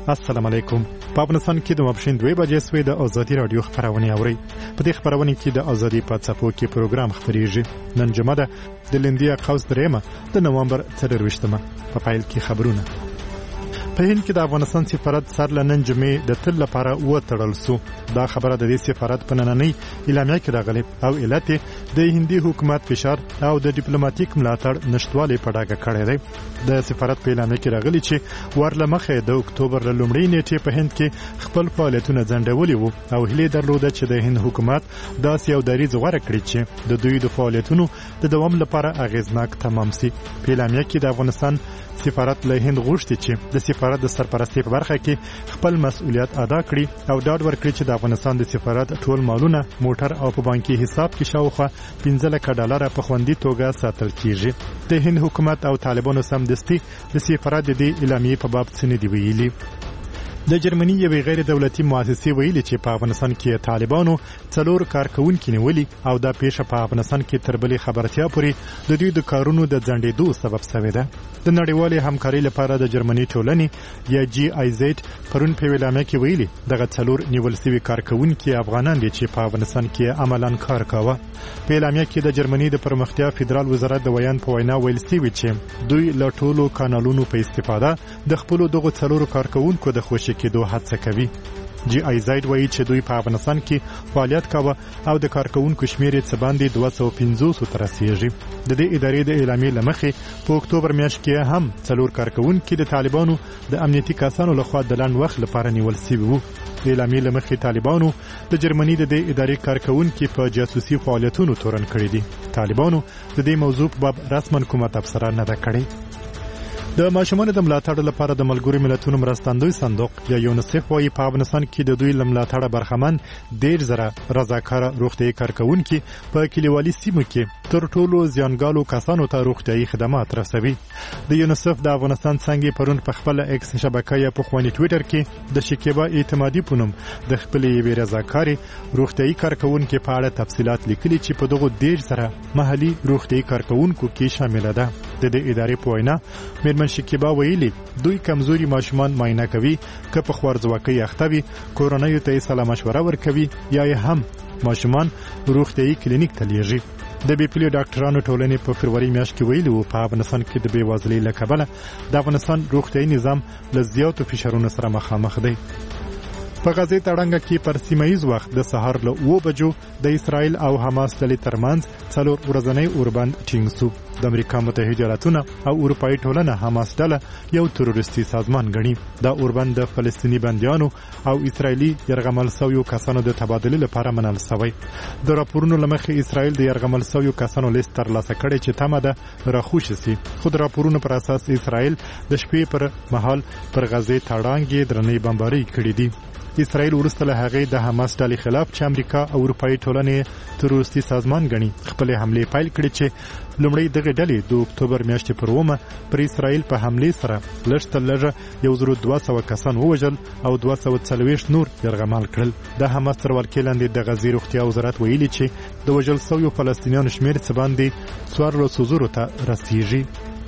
السلام علیکم. په افغانستان کې د ماپښین 2 بجې سوې د ازادي رادیو خبرونه اوري. په دې خبرونه کې د ازادي په څپو کې پروګرام خبريږي. نن جمعه ده د لندیا قوس درېمه د نومبر 23مه. په پایل کې خبرونه. په هند کې د افغانستان سفارت سر لنن جمعې د تل لپاره وتړل سو. دا خبره د دې سفارت په نننۍ اعلامیه کې راغلې او علت د هندي حکومت فشار او د ډیپلوماټیک ملاتړ نشټوالې په ډاګه کړی دی. د سفارت په اعلامیه کې راغلي چې ورلمخه د اکتوبر لومړۍ نیټې په هند کې خپل فعالیتونه ځنډولي وو او هیله درلوده چې د هند حکومت داسې یو دریځ غوره کړي چې د دوی د فعالیتونو د دوام لپاره اغیزناک تمام شي. په اعلامیه کې د افغانستان سفارت له هند غوښتي چې د سفارت د سرپرستی په برخه کې خپل مسؤلیت ادا کړي او ډاډ ورکړي چې د افغانستان د سفارت ټول مالونه موټر او په بانکي حساب کې شاوخوا 15 لک ډالر په خوندي توګه ساتل کیږي. د هند حکومت او طالبانو سمدستي د سفارت د اعلامیې په باب څه نه دی ویلي. د جرمني یوې غیر دولتي مؤسسې ویلي چې په افغانستان کې طالبانو 4 کارکونکي نیولي او دا پیښه په افغانستان کې تر بلې خبرتیا پورې د دوی د کارونو د ځنډېدو سبب شوې ده. د نړیوالې همکارۍ لپاره د جرمني ټولنې یا GIZ پرون په اعلامیه کې ویلي دغه 4 نیول شوي کارکونکي افغانان دي چې په افغانستان کې عملاً کار کاوه. په اعلامیه کې د جرمني د پرمختیا فدرال وزارت د ویان په وینا ویل شوی چې دوی له ټولو کانالونو په استفاده د خپل دغه 4 کارکونکو د خوشي کېدو هڅه کوي. GIZ وایي چې دوی په افغانستان کې فعالیت کاوه او د کارکونکو شمیر یې څه باندې 250 تر رسیږي. د دې ادارې د اعلامیې لمخې په اکتوبر میاشت کې هم 4 کارکونکي د طالبانو د امنیتي کسانو لخوا د لنډ وخت لپاره نیول شوي وو. د اعلامیې لمخې طالبانو د جرمني د دې ادارې کارکونکي په جاسوسي فعالیتونو تورن کړي دي. طالبانو د دې موضوع په باب رسماً کومه تبصره نه ده کړې. د ماشومانو د ملاتړ لپاره د ملګرو ملتونو مرستندوی صندوق یا یونیسف وايي په افغانستان کې د دوی ملاتړ برخمن 1.0 رضاکار روغتیايي کارکونکي په کلیوالي سیمو کې تر ټولو زیانګالو کسانو ته روغتیايي خدمات رسوي. د یونیسف د افغانستان څنګه پرون په خپل ایکس شبکې په خواني ټوئیټر کې د شکیبا اعتمادي پونم د خپل یوې رضاکاري روغتیايي کارکونکي په اړه تفصيلات لیکلي چې په دغه 1.0 محلي روغتیايي کارکونکو کې شامل ده. د دې ادارې په وینا میرمن شکیبا ویلي دوی کمزوري ماشومان معاینه کوي که په خوارځواکۍ اخته وي کورنۍ ته سلا مشوره ورکوي یا هم ماشومان روغتیايي کلینیک ته لیږي. د بیپلي ډاکټرانو ټولنې په فروری میاشت کې ویلي وو په افغانستان کې د بېوزلۍ له کبله د افغانستان روغتیايي نظام له زیاتو فشارونو سره مخامخ دی. په غزې تړنګه کې پر سیمایي وخت د سهار له 2 بجو د اسرائیل او حماس ډلې ترمنځ 4 ورځنی اوربند ټینګ شو. د امریکا متحده ایالاتونه او اروپایي ټولنه حماس ډله یو تروریستي سازمان ګڼي. دا اوربند د فلسطینی بندیانو او اسرایلی يرغمل شویو کسانو د تبادله لپاره منل شوی. د راپورونو لمخې اسرائیل د يرغمل شویو کسانو لیست ترلاسه کړي چې تمه ده راخوش شي. خو د راپورونو پر اساس اسرائیل د شپې پر مهال پر غزې تړانګې درنې بمباري کړې دي. اسرائیل ورسته له هغې د حماس ډلې خلاف چې امریکا او اروپایي ټولنې تروریستي سازمان ګڼي خپل حمله پیل کړې چې لومړی دغه ډلې د اکتوبر میاشتې پر 1 پر اسرائیل په حمله سره لږه 1200 کسان ووژل او 240 نور يرغمال کړل. د حماس تر ولکې لاندې د غزې روغتیا وزارت ویلي چې د وژل شویو فلسطینیانو شمیر څه باندې 400 ته رسیږي.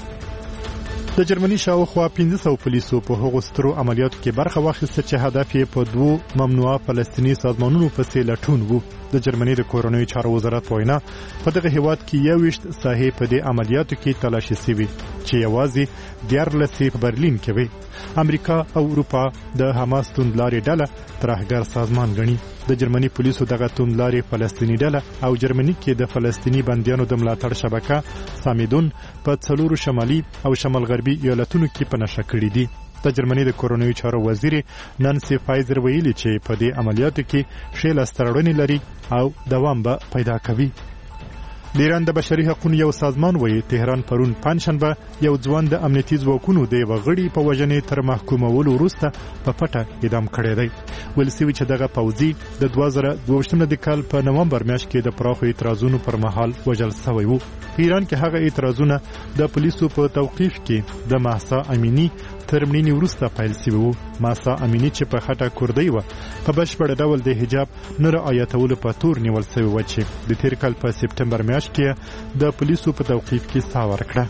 د جرمني شاوخوا 500 پولیسو په هغو سترو عملیاتو کې برخه واخیسته چې هدف یې په 2 ممنوعه فلسطینی سازمانونو پسې لټون وو. د جرمني د کورنیو چارو وزارت وینا په دغه هیواد کې 21 ساحې په دې عملیاتو کې تلاشي شوي چې یوازې 14 په برلین کې وي. امریکا او اروپا د حماس توندلاري ډله ترهګر سازمان ګڼي. د جرمني پولیسو دغه توندلاري فلسطینی ډله او جرمني کې د فلسطینی بندیانو د ملاتړ شبکه سامیدون په 4 شمالي او شمال غربي ایالتونو کې په نشه کړې دي. د جرمني د کورنیو چارو وزیر نانسی فایزر ویلي چې په دې عملیاتو کې شیل استرړنی لري او دوام به پیدا کوي. د ایران د بشري حقوقو یو سازمان وایي تهران پرون پنځشنبه یو ځوان د امنیتي ځواکونو د وغړي په وژنې تر محکومولو وروسته په پټه اعدام کړی دی. ویل شوي چې دغه پوځي د 2022 کال په نومبر میاشت کې د پراخو اعتراضونو پر مهال وژل شوی وو. په ایران کې هغه اعتراضونه د پولیسو په توقیف کې د مهسا امینی تر مړینې وروسته پیل شوي وو. مهسا امینی چې په خټه کوردی وه په بشپړ ډول د حجاب نه رعایتولو په تور نیول شوې وه چې د تیر کال په سپټمبر میاشت کې د پولیسو په توقیف کې ساه ورکړه.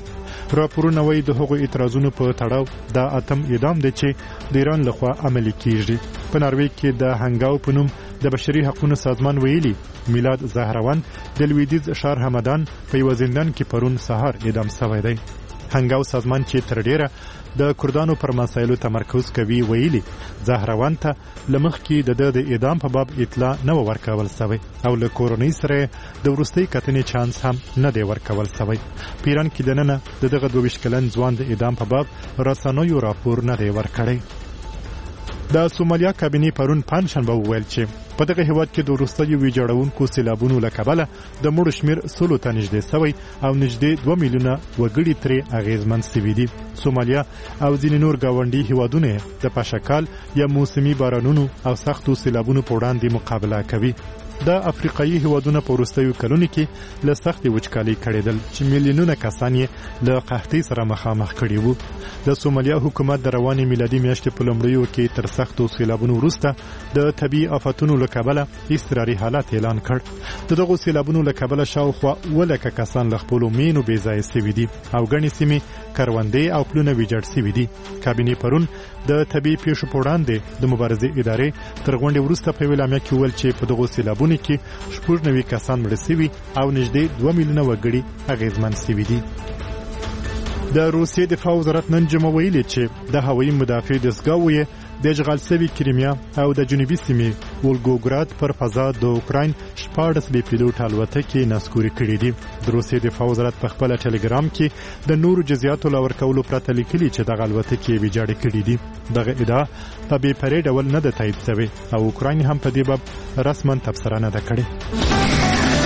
راپورونه وايي د هغو اعتراضونو په تړاو دا اتم اعدام دی چې د ایران لخوا عملي کیږي. په ناروې کې د هنګاو په نوم د بشري حقوقو سازمان ویلي میلاد زهروان د لویدیز ښار همدان په یو زندان کې پرون سهار اعدام شوی دی. هنګاو سازمان چې تر ډیره د کردانو پر مسایلو تمرکز کوي ویلي زهروان ته لمخ کې د اعدام په باب اطلاع نه ورکول شوی او له کورنۍ سره د ورستۍ کتنې چانس هم نه دی ورکول شوی. پیران کې دننه دغه 22 کلن ځوان د اعدام په باب رسنیو راپور نه دی ورکړی. د سومالیا کابینې پرون پنځشنبه وویل چې په دغه هیواد کې د وروستیو ویجاړونکو سیلابونو له کبله د مړو شمیر 100 ته نږدې شوی او نږدې 2 میلیونه وګړي ترې اغیزمن شوي دي. سومالیا او ځینې نور ګاونډي هیوادونه د پاشکال یا موسمي بارانونو او سختو سیلابونو په وړاندې مقابله کوي. د افریقایي هیوادونو په وروستیو کلونو کې له سختې وچکالۍ کړېدل چې میلیونونه کسان یې له قحطۍ سره مخامخ کړي وو. د سومالیا حکومت د رواني میلادي میاشتې په لومړیو کې تر سختو سیلابونو وروسته د طبي آفتونو له کبله اضطراري حالت اعلان کړ. دغه سیلابونو له کبله شاوخوا 1000 کسان له خپلو مینو بې ځایه شوي دي او ګڼې سیمې کروندې او پلونه ویجاړ شوي دي. کابینې پرون د طبي پیښو په وړاندې د مبارزې ادارې تر غونډې وروسته په اعلامیه کې ویل چې په دغو سیلابونو کې 90 کسان مړه شوي او نږدې 2 میلیونه وګړي اغیزمن شوي دي. د روسیې دفاع وزارت نن جمعه ویلي چې د هوایي مدافع دستګاو یې د اشغال شوي کریمیا او د جنوبي سیمې ولګوګراد پر فضا د اوکراین 14 بې پیلوټ الوتکې نسکوري کړې دي. د روسیې دفاع وزارت په خپل ټلګرام کې د نورو جزئیاتو لور کولو پرته لیکلي چې دغه الوتکې ویجاړې کړې دي. دغه ادعا په بې پرې ډول نه ده تایید شوې او اوکراین هم په دې باب رسما تبصره نه ده کړې.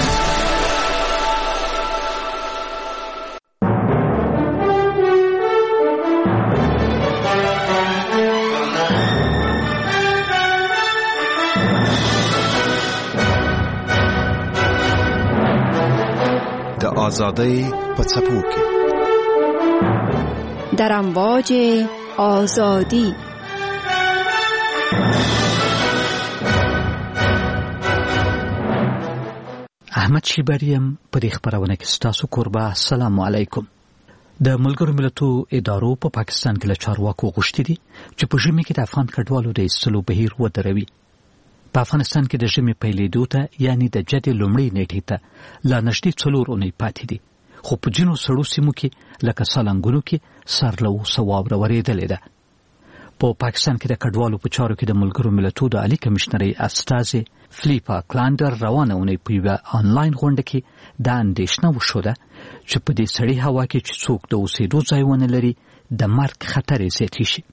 آزادی په څپو کې در امواج آزادی. احمد شیبریم په دې خبرونه کې ستاسو قربا. السلام علیکم. د ملګرو ملتونو ادارو په پاکستان کې له چارواکو غوښتي دي چې په ژمي کې د افغان کډوالو د ایستلو بهیر ودروي. په افغانستان کې د ژمي پیلېدو ته یعنی د جدي لومړۍ نیټې ته لا نږدې 4 اونۍ پاتې دي، خو په ځینو سړو سیمو کې لکه سالنګونو کې سر له اوسه واوره ورېدلې ده. په پاکستان کې د کډوالو په چارو کې د ملګرو ملتونو د عالی کمشنرۍ استازي فلیپا کلاندر روانه اونۍ په یوه آنلاین غونډه کې دا اندېښنه وښوده چې په دې سړې هوا کې چې څوک د اوسېدو ځای ونه لري د مرګ خطر زیاتی شي.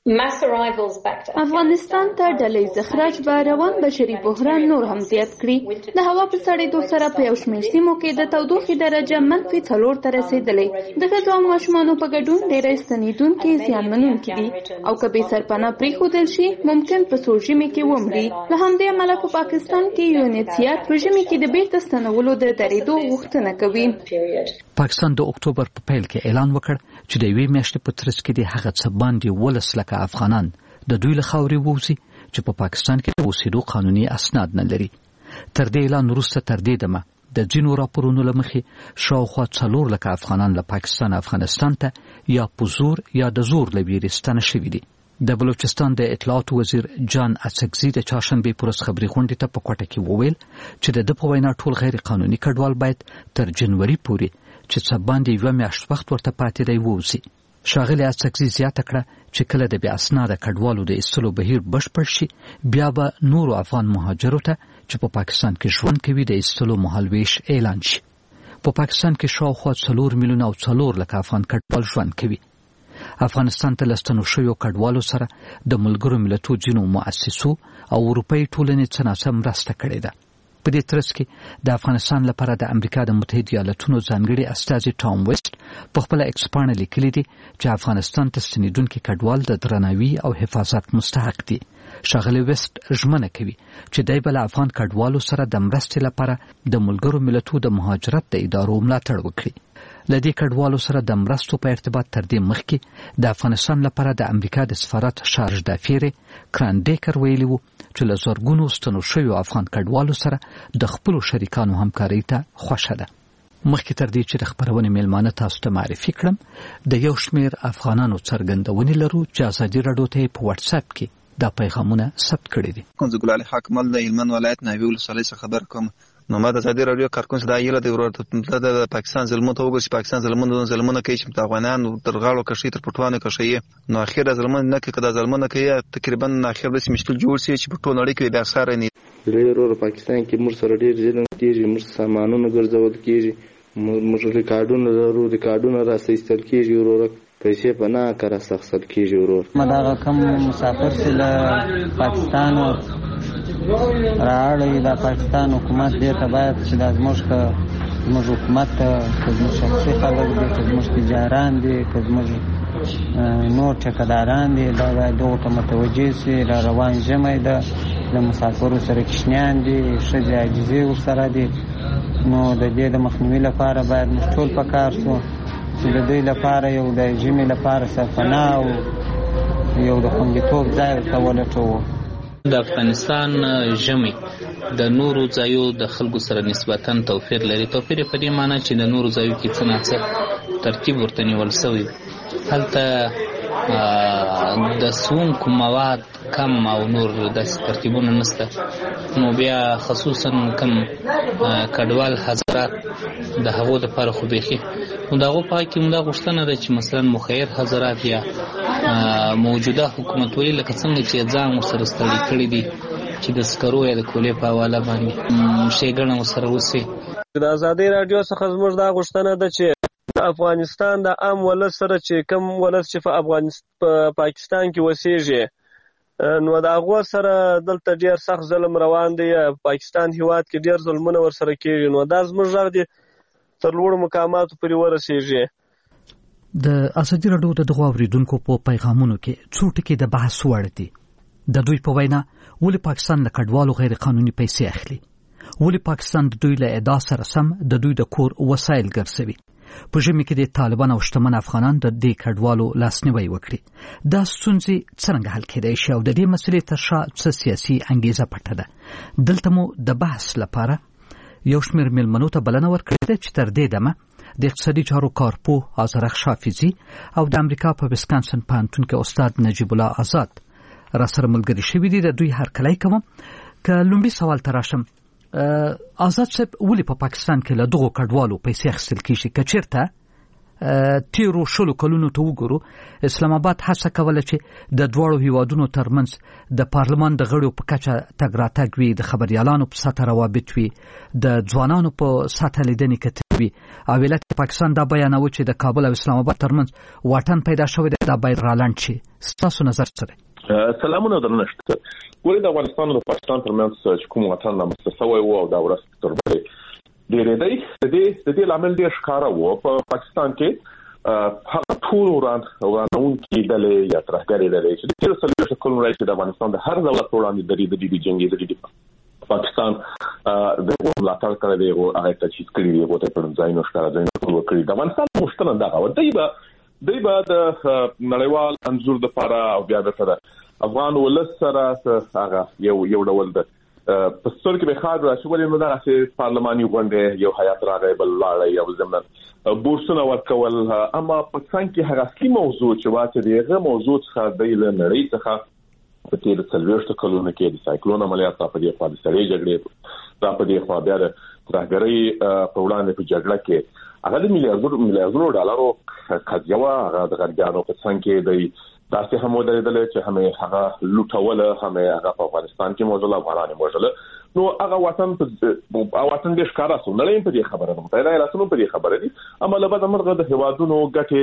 افغانستان ته ډلې زخرج به روان بشري بحران نور هم زیات کړي. د هوا په سړېدو سره په یو شمېر سیمو کې د تودوخې درجه -4 ته رسېدلې. د ښځو او ماشومانو په ګډون ډېری ستنېدونکي زیانمنونکي دي او که بې سرپناه پرېښودل شي ممکن په سوړ ژمي کې ومري. له همدې امله په پاکستان کې UNHCR په ژمي کې د بیرته ستنولو د درېدو غوښتنه کوي. پاکستان د اکتوبر په پیل کې اعلان وکړ چې د یوې میاشتې په ترڅ کې د هغه څه باندې 12 لکه افغانان د دوی له خاورې ووځي چې په پاکستان کې د اوسېدو قانوني اسناد نه لري. تر دې اعلان وروسته تر دې دمه د ځینو راپورونو له مخې شاوخوا 4 لکه افغانان له پاکستان افغانستان ته یا په زور یا د زور له ویرې ستانه شوي دي. د بلوچستان د اطلاعاتو وزیر جان اڅکزي د چهارشنبې په ورځ خبري غونډې ته په کوټه کې وویل چې د په وینا ټول غیر قانوني کډوال باید تر جنوري پورې چې څه باندې یو میاشت وخت ورته پاتې دی ووځي. ښاغلي اڅکزي زیاته کړه چې کله د بې اسناده کډوالو د ایستلو بهیر بشپړ شي بیا به نورو افغان مهاجرو ته چې په پاکستان کې ژوند کوي د ایستلو مهالویش اعلان شي. په پاکستان کې شاوخوا 4 میلیونه او 4 لکه افغان کډوال ژوند کوي. افغانستان ته لستنو شویو کډوالو سره د ملګرو ملتونو ځینو مؤسسو او اروپایي ټولنې څه ناڅه مرسته کړې ده. په دې ترڅ کې د افغانستان لپاره د امریکا د متحده ایالاتونو ځانګړي استازي ټام ویسټ په خپل ایکس پاڼه لیکلي دي چې افغانستان ته ستنېدونکي کډوال د درناوي او حفاظت مستحق دي. ښاغلي ویسټ ژمنه کوي چې دی به له افغان کډوالو سره د مرستې لپاره د ملګرو ملتونو د مهاجرت د ادارو ملاتړ وکړي. له دې کډوالو سره د مرستو په ارتباط تر دې مخکې د افغانستان لپاره د امریکا د سفارت شارج دافیر کرانډیکر ویلي وو چې له زرګونو ستنو شویو افغان کډوالو سره د خپلو شریکانو همکارۍ ته خوښه ده. مخکې تر دې چې د خبرونې میلمانه تاسو ته معرفي کړم د یو شمېر افغانانو څرګندونې لرو چې ازادي راډیو ته په واتس اپ کې دا پیغامونه ثبت کړي دي. کوم ګلال حکمل د هلمند ولایت ناوی ولسوالۍ څخه خبر کوم. نو ما د ازادي راډیو کارکون دا یله د ورته د پاکستان ظلمونه ته وګورئ چې پاکستان ظلمونه کوي چې افغانان تر غاړو کشي تر پټوانه کشي. نو اخر ظلمونه نه کوي کدا ظلمونه کوي تقریبا اخر به مشکل جوړ شي چې په ټول نړۍ کې بیا سره نه ډېر پاکستان کې موږ سره ډېر ظلم کیږي، موږ سامانونه ګرځول کیږي، موږ ریکارډونه لرو، ریکارډونه راستل کیږي، ورور پیسې په نه کار سخت کیږي. ورور مداغه کم مسافر سره پاکستان راړی د پاکستان حکومت دې ته باید چې د زموږ حکومت زموږ شخصي خلک دي، زموږ تجاران دي، زموږ نور ټکداران دي، دا باید دغه ته متوجه شي. را روان ژمی ده، د مسافرو سره کشنیان دي، ښځې عاجزې ورسره دي. نو د دې د مخنیوي لپاره باید موږ ټول پکار شو چې د دوی لپاره یو د ژمي لپاره سرپناه او یو د خوندیتوب ځای ورته ولټوو. د افغانستان ژمي د نورو ځایو د خلکو سره نسبتاً توپیر لري. توپیر په دې معنی چې د نورو ځایو کې څه نه څه ترتیب ورته نیول شوی، هلته د څښونکو مواد کم او نور داسې ترتیبونه نشته. نو بیا خصوصا کم کډوال حضرات د هغو دپاره خو بیخي نو د هغو په حق کې همدا غوښتنه ده چې مثلا مخیر حضرات یا موجوده حکومتولي لکه څنګه چې ځان ورسره ستړي کړي دي چې د سکرو یا د کولې په حواله باندې ښېګڼه ورسره وشي. د ازادۍ راډیو څخه زموږ دا غوښتنه ده چې افغانستان د عام ولس سره چې کم ولس چې په پاکستان کې وسیږي نو د هغو سره دلته ډېر سخت ظلم روان دی. پاکستان هیواد کې ډېر ظلمونه ورسره کېږي. نو دا زموږ غږ دی تر لوړو مقاماتو پورې ورسیږي. د ازادي راډیو د دغو اوریدونکو په پیغامونو کې څو ټکي د بحث وړ دي. د دوی په وینا ولې پاکستان له کډوالو غیر قانوني پیسې اخلي؟ ولې پاکستان د دوی له ادعا سره سم د دوی د کور وسایل ګرځوي؟ په ژمي کې د طالبان او شتمن افغانان د دې کډوالو لاسنیوي وکړي. دا ستونزې څنګه حل کېدای شي او د دې مسلې تر شا څه سیاسي انګیزه پټه ده؟ دلته مو د بحث لپاره یو شمېر میلمنو ته بلنه ورکړې ده چې تر دې دمه د اقتصادي چارو کارپوه آذرخ شافیزي او د امریکا په ویسکانسن پوهنتون کې استاد نجیب الله آزاد را سره ملګري شوي دي. د دوی هرکلی کوم. که لومړي سوال ته راشم، آزاد صاحب ولې په پاکستان کې له دغو کډوالو پیسې اخیستل کېږي؟ که چېرته تیرو 20 کلونو ته وګورو، اسلام آباد هڅه کوله چې د دواړو هیوادونو ترمنځ د پارلمان د غړو په کچه تګ راتګ وي، د خبریالانو په سطح روابط وي، د ځوانانو په سطح لیدنې کتنې وي. او ولایت پاکستان دا بیانوي چې د کابل او اسلام آباد ترمنځ واټن پیدا شوی دی، دا باید رالنډ شي. ستاسو نظر څه دی؟ سلامونه درنښت. ولې د افغانستان او پاکستان ترمنځ چې کوم وطن رامنځته شوی و او دا ورځ تر بلې ډېرې دی د دې لامل ډېر ښکاره و. په پاکستان کې هغه ټول ورانونکي ډلې یا ترهګرې ډلې چې تېرو 40 کلونو راهیسې د افغانستان د هر دولت په وړاندې درېدلي دي، جنګېدلي دي. پاکستان د ملاتړ کړی دی، هغه تجهیز کړي دي، هغه ته په ځایونو ښکاره ځایونه ټول کړي. د افغانستان غوښتنه دغه و دوی به د نړیوال انځور دپاره او بیا د سره افغان ولس سره هغه یو ډول د په ستر کې به خاډ راشي. ولې نو دغسې پارلماني غونډې یو هیات راغی، بل لاړی، یو ضمن بورسونه ورکول. اما پاکستان کې هغه اصلي موضوع چې وا چې دغه موضوع څخه د نړۍ څخه په تېرو 40 کلونو کې د سایکلون عملیات په دې خوا د سړې جګړې په دې خوا بیا د ترهګرۍ په وړاندې په جګړه کې هغه د میلیاردونو ډالرو قضیه وه. هغه د غربیانو په څنګ کې د داسې هم ودرېدله چې هم هغه لوټوله، هم هغه په افغانستان کې موجوده، افغانان یې موجوده. نو هغه وطن ډېر ښکاره شو. نړۍ په دې خبره ده، متحده ایالاتونه په دې خبره دي. اما له بده مرغه د هېوادونو ګټې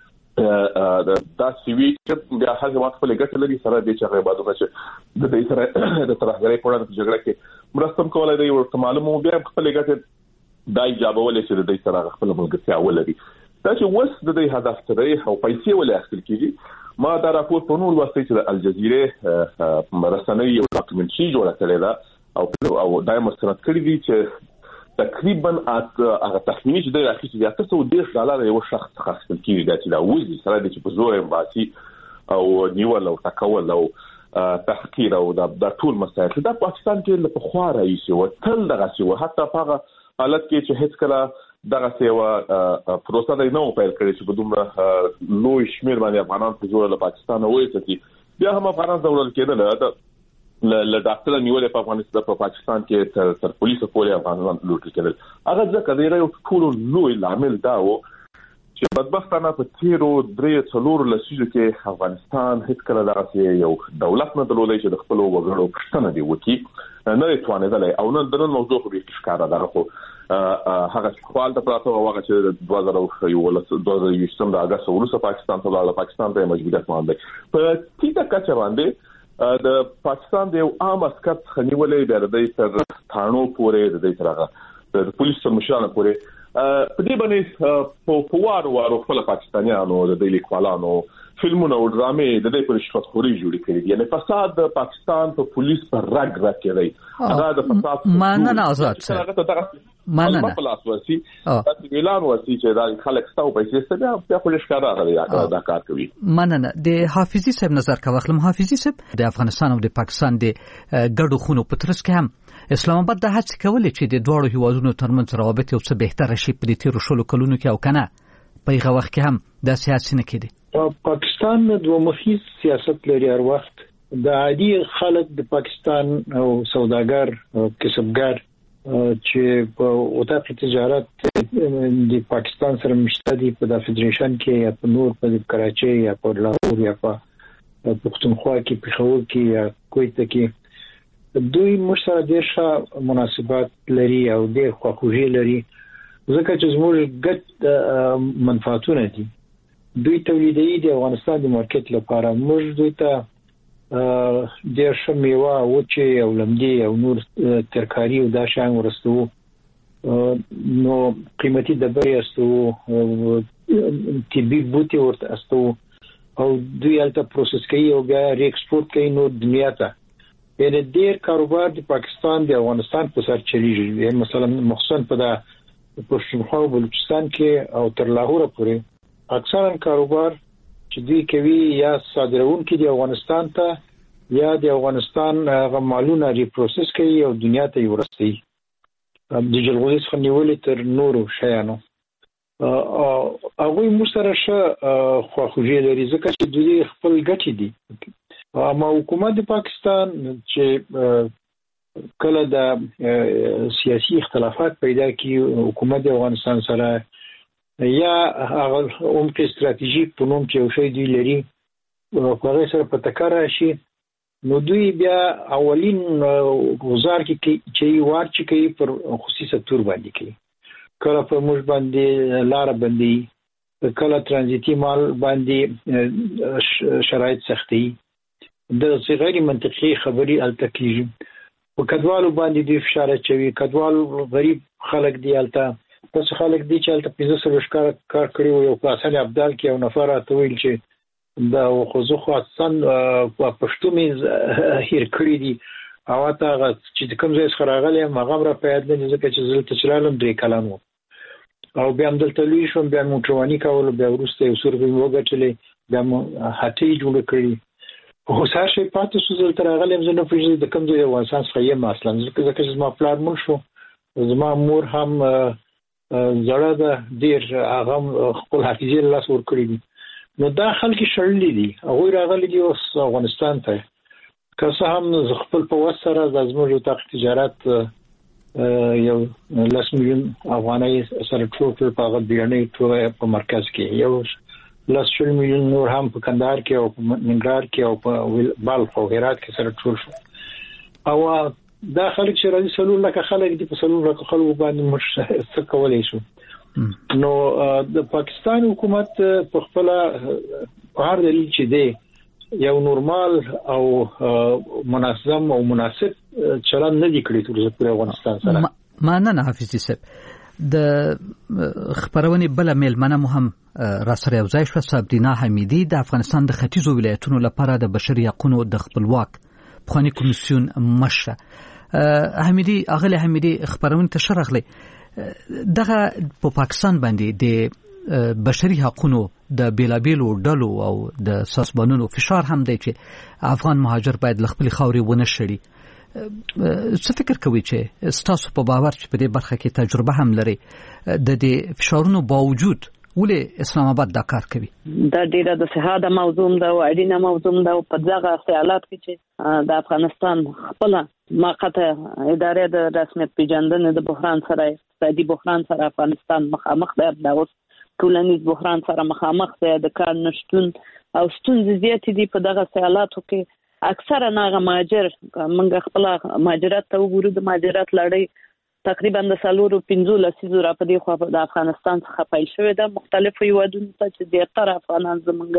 داسې وي چې بیا هر هېواد خپلې ګټې لري سره دې چې هغه هېوادونه چې د دې سره د ترهګرۍ په وړاندې په جګړه کې مرسته هم کولی دی، ورته معلومه وو، بیا خپلې ګټې دا ایجابولی چې د دې سره هغه خپله ملګرتیا ولري. دا چې اوس د دې هدف څه دی او پیسې ولې اخیستل کېږي. ما دا راپور په نور لوستی چې د الجزیرې رسنۍ یو ډاکومنټري جوړه کړې ده او دا یې مستند کړي دي چې تقریبا هغه تخمیني چې دی اخیستي دي $810 یو شخص څخه اخیستل کېږي. دا چې دا وځي سره دی چې په زور یې باسي او نیول او ټکول او تحقیر او دا ټول مسایل دا پاکستان کې له پخوا راهیسې وو، تل دغسې وو. حتی په هغه حالت کې چې هیڅ کله دغه سیوا پروسه د نو پیل کړی چې په دومره لوی شمیر باندې افغانان په زور له پاکستان وایي بیا هم افغانان ضرورت کېدل ل ډاکټر نیولې په افغانستان په پاکستان کې تر پولیسو پورې افغانان لوټ کېدل هغه ځکه د یو ټول لوی لامل دا و چې بدبختانه په تیرو 3-4 لسیزو کې افغانستان هیڅ کله دغه یو دولت نه درلودی چې د خپل وګړو پښتنه دی وکي نه توانېدل او نن د نن موضوع خو به ښکارا ده خو هغه خپل د پراته هغه چې 2021 د اگست وروسته پاکستان ته لاړ پاکستان ته مجبوریت باندې په ټیټه کچه باندې د پاکستان د یو عام عسكر خنیولې د دې تر ثانو پورې د دې ترغه د پولیس مشرانو پورې په دې باندې په وارو خپل پاکستانیانو د دې لیکوالانو فلمونو او ډرامې د دې پر رشوت خوري جوړې کړې دي یعنی فساد د پاکستان په پولیس پر رګ راکړي هغه د فساد ماننه آزاد څه ماننه په لاس ورسي چې اعلان ورسي چې دا خلک ستو پیسې ستیا بیا پولیس کار راغلي دا کار کوي ماننه د حافظي صاحب نظر کا وخت حافظي صاحب د افغانستان او د پاکستان د ګډو خونو په ترڅ کې هم اسلام آباد د هڅې کولې چې د دوه هیوادونو ترمنځ روابط یو څه بهتر شي په دې تیرو شلو کلونو کې او کنه په هغه وخت کې هم د سیاست نه کېدی پاکستان دوه مخی سیاست لري هر وخت د عادي خلک د پاکستان او سوداګر او کسبګر چې په اوتاق تجارت د پاکستان سره مشتري په د فدریشن کې یا په نور په کراچۍ یا په لاهور یا په پښتونخوا کې پېښور کې یا کویت کې دوی مشترک ډېر مناسبات لري او ډېر خواخوږي لري ځکه چې زموږ ګډ منفعتونه دي دوی تولیدي د افغانستان د مارکیټ لپاره موږ دوی ته ډېر شمیوه او چې او لمدي او نور ترکاری او دا شان ورستو نو قیمتي دبرې استو طبي بوتي ورته استو او دوی الته پروسس کوي او بیا ری ایکسپورت کوي نو دنیا ته یعنی ډېر کاروبار د پاکستان د افغانستان په سر چلیږي مثلا مخصوصا په د پښتونخوا او بلوچستان کې او تر لاهور پورې اکثرا کاروبار چې دوی کوي یا صادرونکي د افغانستان ته یا د افغانستان غمالونه ریپروسس کوي او دنیا ته ورسوي د جلغوزي څخه نیولې تر نورو شیانو هغه موږ سره خواخوږي لري ځکه چې دوی خپل ګټې دي اما حکومت د پاکستان چې کله د سیاسي اختلافات پیدا کی حکومت د افغانستان سره یا هغه عمق استراتیژیک په نوم چې یو شی دی لري هغه سره په تکرار شي نو دوی بیا اولین گزار کې چې ورچ کوي پر خصوصي سکتور باندې کوي کله په موږ باندې لار باندې کله ترانزیتي مال باندې شرایط سختي د غیر منطقي خبري التکیږي په کډوالو باندې د فشار چوي کډوال غریب خلک دی الته پس خلک دي چې الته 15 کار کړی یو پاسل ابدال کې یو نفر اتویل چې دا خو خاصن په پښتو میز هیر کړی دي او تا چې کوم ځای خراغلی مغام را پیدا نه ځکه چې زلت چلالم درې کلامو او بیا هم دلته لوي شوم بیا موټروانی کول بیا ورسته یو سر به وګټلې بیا هټي جوړ کړی خو ساشه پاتې سو زلت راغلی زنه په د کوم ځای واساس خیم اصلا ځکه چې ما پلان مول شو زما مور هم زړه ده ډیر هغه خپل حافظي لاس ور کړی دي نو دا خلک شړلې دي هغه راغلي دي افغانستان ته که څه هم خپل په وسره د زموږ اوتاق تجارت یو 10 میلیون افغانۍ سره ټول په هغه بیانې ټول په مرکز کې یو 10 میلیون نور هم په کندهار کې او په ننګرهار کې او په بلخ او هرات کې سره ټول شو او دا خلک چې راځي سلول لکه خلک دي په سلول لکه خلک باندې مش څه کولای شو نو د پاکستان حکومت په خپل په هر دلیل چې دی یو نورمال او منظم او مناسب چلن نه دی کړی تر څو افغانستان سره ماننه حافظي صاحب د خبرونه بل میلمنه مهم را سره یو ځای شو صابدینا حمیدی د افغانستان د ختیځو ولایتونو لپاره د بشري حقوقو د خپلواک بخوانی کمیسیون مشره حمیدی اغلی حمیدی خبرونه ته شرغلی دغه په پاکستان باندې د بشري حقوقو د بیلابیلو ډلو او د ساسبانونو فشار هم دی چې افغان مهاجر باید خپل خاوري ونه شړي څه فکر کوي چې ستاسو په باور چې په دې برخه کې تجربه هم لري د دې فشارونو باوجود ولې اسلام آباد دا کار کوي؟ دا ډیره د صحه د موضوع ده او اړینه موضوع ده په دغه حالات کې چې د افغانستان خپل موقته ادارې د رسمیت پیژندنې د بحران سره اقتصادي بحران سره افغانستان مخامخ دی، د ټولنیز بحران سره مخامخ دی، د کار نشټون او ستونزې زیاتې دي په دغه حالاتو کې. اکثره ناغه مهاجر موږ خپل مهاجرت ته وګورو، د مهاجرت لړۍ تقریبا د 4-5 لسیزو را په دې خوا د افغانستان څخه پیل شوې ده، مختلفو هیوادونو ته چې ډېر افغانان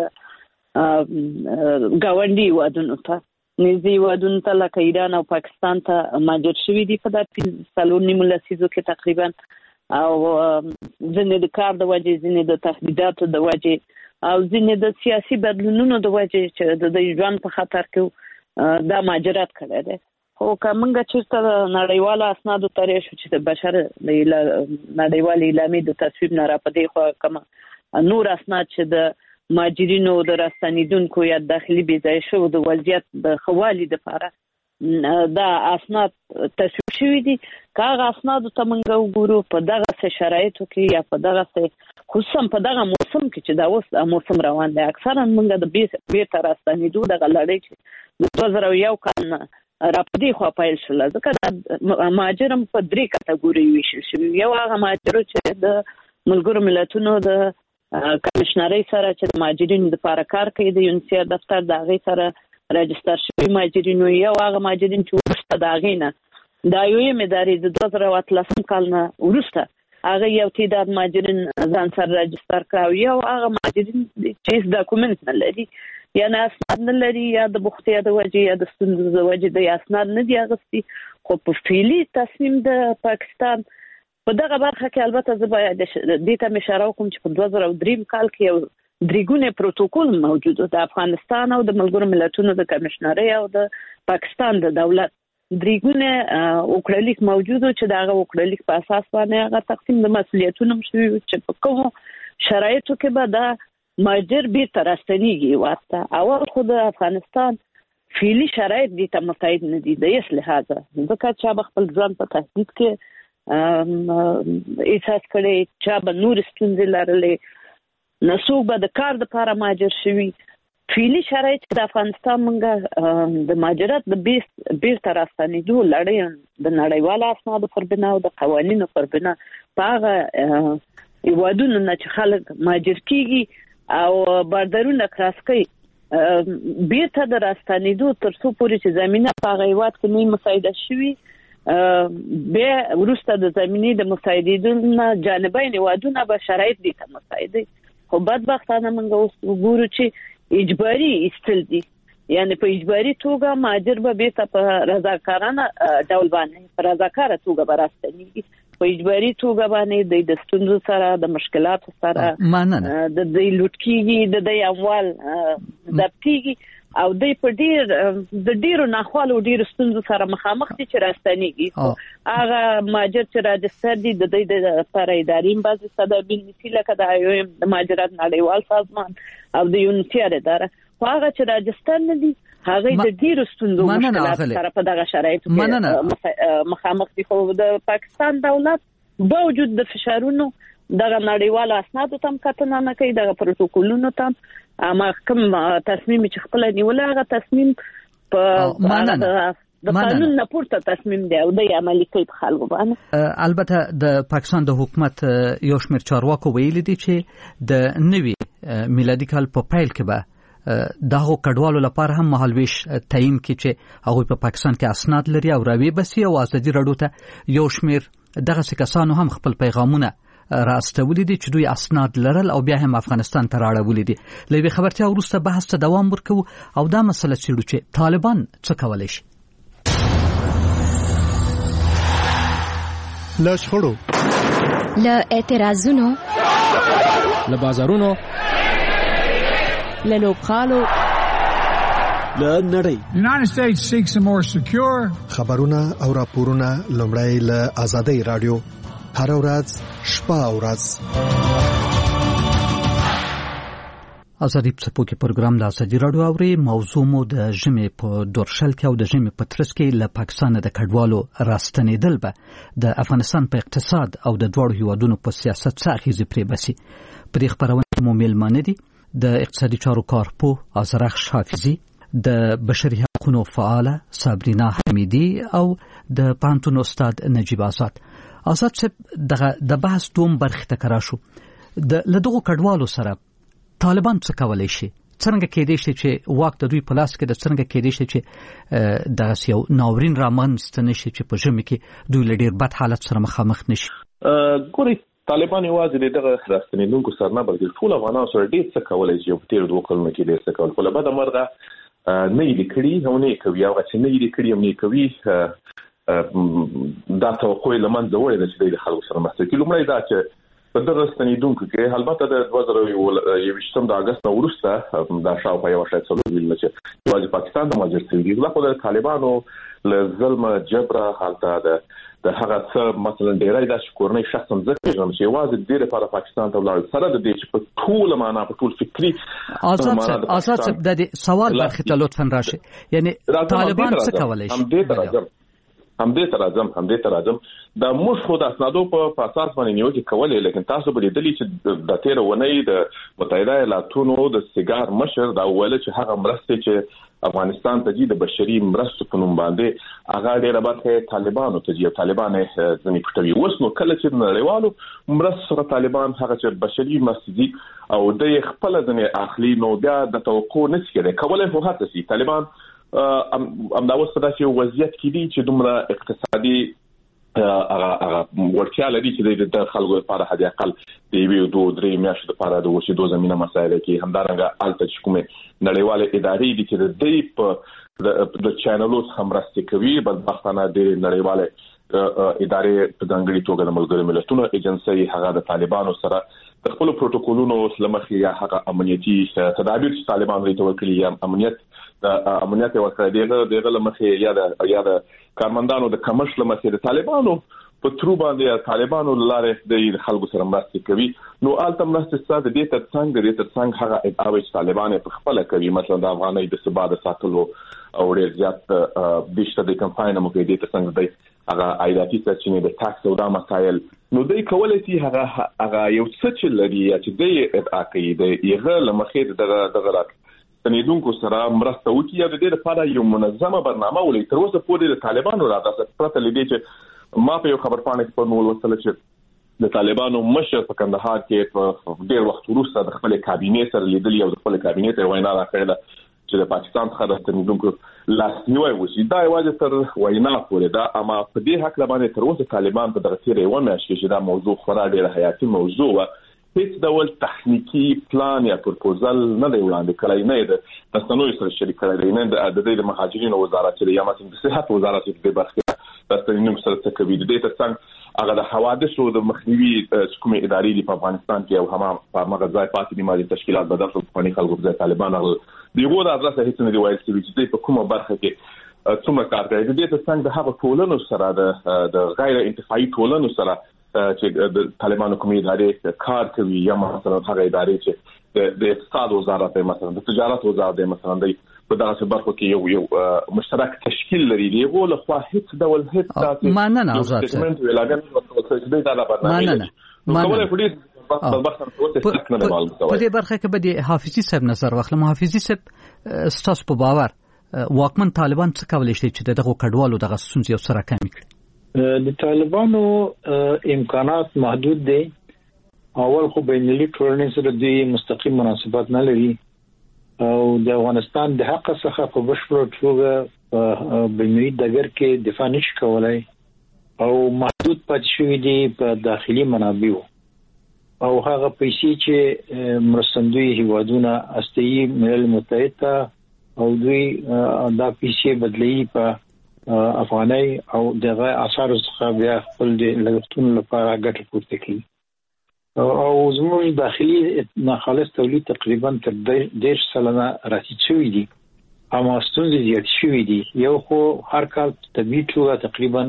زموږ ګاونډي هیوادونو ته نږدې هیوادونو ته لکه ایران او پاکستان ته مهاجر شوي دي په دا 4.5 لسیزو کې تقریبا، او ځینې د کار د وجې، ځینې د تهدیداتو د وجې او ځینې د سیاسي بدلونونو د وجې چې د ژوند په خطر کې دا مهاجرت کړی دی. خو که موږ چېرته نړیوالو اسنادو ته راشو چې د بشر د نړیوالې اعلامیې د تصویب نه را په دې خوا کومه نور اسناد چې د مهاجرینو د راستنېدونکو یا داخلي بېځایه شوو د وضعیت د ښه والي دپاره دا اسناد تصویب شوي دي، که هغه اسنادو ته موږ وګورو په دغسې شرایطو کې یا په دغسې خصوصا په دغه موسم کې چې دا اوس موسم روان دی، اکثرا موږ د بیرته راستنېدو دغه لړۍ چې د 2001 کال نه را په دې خوا پیل شوله، ځکه مهاجر هم په 3 کټګورۍ ویشل شوي. یو هغه مهاجرو چې د ملګرو ملتونو د کمیشنرۍ سره چې د مهاجرینو دپاره کار کوي، د یونسیا دفتر د هغې سره راجستر شوي مهاجرینو، یو هغه مهاجرین چې وروسته د هغې نه د IOM ادارې د 2018 کال نه وروسته هغه یو تعداد مهاجرین ځان سره راجستر کړه، او یو هغه مهاجرین چې هیڅ ډاکومنټ نه لري، یا نه اسناد نه لري، یا د بوختیا د وجې یا د ستونزو د وجې د اسناد نه دي اخیستي. خو په فعلي تصمیم د پاکستان په دغه برخه کې البته زه باید دې ته اشاره وکړم چې په 2003 کال کې یو 3 ګونی پروتوکول موجود و د افغانستان او د ملګرو ملتونو د کمیشنرۍ او د پاکستان د دولت 3 ګونی وکړلیک موجود و چې دغه وکړلیک په اساس باندې هغه تقسیم د مسؤلیتونو شوي چې په کومو شرایطو کې به دا مهاجر بیرته راستنېږي ورته. اول خو د افغانستان فعلي شرایط دې ته مساعد نه دي د هېڅ لحاظه، ځکه چا به خپل ځان په تهدید کې احساس کړی، چا به نورې ستونزې لرلې، نه څوک به د کار دپاره مهاجر شوي. فعلي شرایط د افغانستان موږ د مهاجرت د بیرته راستنېدو لړۍ د نړیوالو اسنادو پر بنا او د قوانینو پر بنا په هغه هیوادونو نه چې خلک مهاجر کېږي او باردرونه کراس کوي بیرته د راستنېدو تر څو پورې چې زمینه په هغه هیواد کې نه مساعده شوي، بیا وروسته د زمینې د مساعدېدو نه جانبین هیوادونه به شرایط دې ته مساعدوي. خو بدبختانه موږ اوس وګورو چې اجباري ایستل دي، یعنی په اجباري توګه مهاجر به بیرته په رضاکارانه ډول باندې په رضاکاره توګه به راستنېږي، په اجباري توګه باندې د ستونزو سره د مشکلاتو سره د دوی لوټ کېږي، د دوی اموال ضبط کېږي او دوی په د ډېرو ناخوالو ډېرو ستونزو سره مخامخ دي چې راستنېږي. هغه مهاجر چې راجستر دي د دوی دپاره ادارې هم بعضې تدابیر نیسي، لکه د IOM د مهاجرت نړیوال سازمان او د یونسیا اداره. خو هغه چې راجستر نه دي هغه د ډیرو ستونزو مشکلات سره په دغه شرایطو کې مخامخ دي. خو د پاکستان دولت باوجود د فشارونو دغه نړیوالو اسنادو ته هم کتنه نه کوي، دغه پروتوکولونو ته اما کوم تصمیم چې خپل نیولی هغه تصمیم په د قانون نه پورته تصمیم دی او د عملي کوي په خلکو باندې. البته د پاکستان د حکومت یو شمېر چارواکو ویلي دي چې د نوي میلادي کال په پیل کې به دغه کډوالو لپاره هم مهالویش تعیین کړي چې هغوی په پاکستان کې اسناد لري او راوي بسي، او ازادي راډیو ته یو شمېر دغه کسانو هم خپل پیغامونه راستولي دي چې دوی اسناد لرل او بیا هم افغانستان ته راړولي دي. له دې خبرتیا وروسته بحث ته دوام ورکوو او دا مسله څېړو چې طالبان څه کولی شي. له شخړو، له اعتراضونو، له بازارونو، له لوبغالو، له نړۍ. United States seeks a more secure. خبرونه او راپورونه لومړی له آزادۍ رادیو هر ورځ شپه او ورځ. ازادي په کې پروګرام د ازادي رادیو اوري موضوع مو د ژمي په دورشل کې او د ژمي په ترڅ کې له پاکستان د کډوالو راستنېدل به د افغانستان په اقتصاد او د دوړو هیوادونو په سیاست څه اغیزې پرې بسي. په دې خبرونه کې مو میلمانه دي د اقتصادي چارو کارپوه ازرخ حافظي، د بشري حقوقو فعاله صابرینا حمیدي او د پانتون استاد نجیب آزاد. آزاد چې د بحث دوم برخه تکرار شو د لدغو کډوالو سره طالبان څه کولای شي، څنګه کېدای شي چې واک د دوی په لاس کې د څنګه کېدای شي چې د یو ناورین رامنځته نشي چې په ژمي کې دوی له ډېر بد حالت سره مخامخ نشي. ګوري طالبان یوازې دغه راستنېدونکو سره نه بلکې ټول افغانانو سره ډېر څه کولای شي په تېرو 2 کلونو کې ډېر څه کول. خو له بده مرغه نه یې کړي او نه یې کوي، هغه چې نه یې کړي او نه یې کوي دا توقع له منځه وړي چې د خلکو سره مرسته کوي. لومړی دا چې په دغه ستنېدونکو کې البته د 2021 د اگست وروسته دا شاوخوا یو شاید څلور ویل چې یوازې پاکستان د مهاجر شوي دي، خو د طالبانو له ظلم جبره حالته د هغه څه مثلا ډیری داسې کورنۍ شخص هم ذکر کوم چې یوازې د دې لپاره پاکستان ته ولاړ سره د دې چې په ټول معنا په ټول فکری آزاد د سوال برخه ته لطفا راشي، یعنی طالبان څه کولای شي؟ همدې ترازم دا موږ خو د اسنادو په اساس باندې نیوکه کولې، لیکن تاسو به لیدلی چې د 13 ونې د متحده ایالاتونو د سیګار مشر دا ویل چې هغه مرسته چې افغانستان ته د بشري مرستو په نوم باندې هغه ډېر برخه طالبانو ته دی، طالبان یې ځنې پټوي. اوس نو کله چې نړیوالو مرستو سره طالبان هغه چې بشري مرستي او د خپل ځنې اخلي نو بیا د توقع نشي کولای خو هڅه سي طالبان دا اوس په داسې وضعیت کې دي چې دومره اقتصادي هغه ورتیا لري چې د خلکو لپاره حد اقل د 2-3 میاشتو لپاره د اوسېدو زمينه مسایل کې همدارنګه الته چې کومه نړیواله ادارې دي چې د دې په د چینلونو همراسته کوي، بدبختانه د نړیواله ادارې په ځانګړي توګه د ملګرو ملتونو ایجنسی هغه د طالبانو سره د خپل پروتوکولونو لمخې یا هغه امنیتي تدابیر چې طالبان لري توکل یا امنیت ورکړي دغه لمخې یا د کارمندانو د کمش لمخې د طالبانو په ترو باندې طالبانو لاره د خلکو سره مرسته کوي. نو الته مرسته ستاسو د دې ترڅنګ هغه ادعاوي چې طالبان په خپل کوي، مثلا د افغاني د ثبات ساتلو او ډېر زیات بشته د کمپاین مو کې د ترڅنګ د هغه عایداتي سرچینې د ټاکس او د مسایل نو دوی کولای شي هغه یو څه چې لري چې د ادعا کوي د یغه لمخې دغه تنیدونکو سره مرسته وکړي یا د دې لپاره یو منظمه برنامه ولې تر اوسه پورې د طالبانو راځي پرته لدی چې ما په یو خبر پاڼه په نور وصله چې د طالبانو مشر په کندهار کې په ډېر وخت وروسته د خپل کابینه سره لیدلی او د خپل کابینه ته وینا راکړه چې د پاکستان څخه د تنیدونکو لاسنیوي وشي. دا یوازې تر وینا پورې دا اما په دې حق باندې تر اوسه طالبان په دغه تیرې و میاشتې چې دا موضوع خورا ډېر حیاتي موضوع و هیڅ ډول تخنیکی پلان یا پروپوزل نه دی وړاندې کړی، نه د تاسنوي سره شریک کړی، نه د مهاجرینو وزارت چې یا مثلا د صحت وزارت د برخه تاسنوي سره څه کوي. د دې ترڅنګ هغه د حوادثو د مخنیوي کومې ادارې دی په افغانستان کې او هم په مغزای پاتې دي مالي تشکیلات بدل شو په خلکو د طالبان دیغه د ادرسه هیڅ نه دی وایي چې په کومه برخه کې څومره کار کوي. د دې ترڅنګ د هغه ټولنو سره د غیر انتفاعي ټولنو سره چې د طالبانو کومې ادارې کار کوي یا مثلا هغه ادارې چې د اقتصاد وزارت مثلا د تجارت وزارت مثلا د په دغه برخو کې یو مشترک تشکیل لري دی له خوا هیڅ ډول هیڅ ماننه آزاد په دې برخه کې به د حافظي صاحب نظر واخلم. حافظي صاحب ستاسو په باور واکمن طالبان څه کولای شي چې دغه کډوالو دغه ستونزې سره کم کړي؟ د طالبانو امکانات محدود دي. اول خو بینالمللي ټولنې سره د مستقیم مناسبات نه لري او د افغانستان د حق څخه په بشپړ توګه بینالمللي دګر کې دفاع نشي کولای او محدود پاتې شوی دي په داخلي منابعو او هغه پیسې چې مرستندوی هیوادونه استي ملل متحد او دوی دا پیسې بدلی په افغاني او دغه اثر څخه بیا خپل د لګښتونو لپاره ګټه پورته کوي او زموږ داخلي ناخالص تولید تقریبا تر 10 سلنه راټیټ شوی دي، اما ستونزې زیات شوی دي. یو خو هر کال طبيعي توګه تقریبا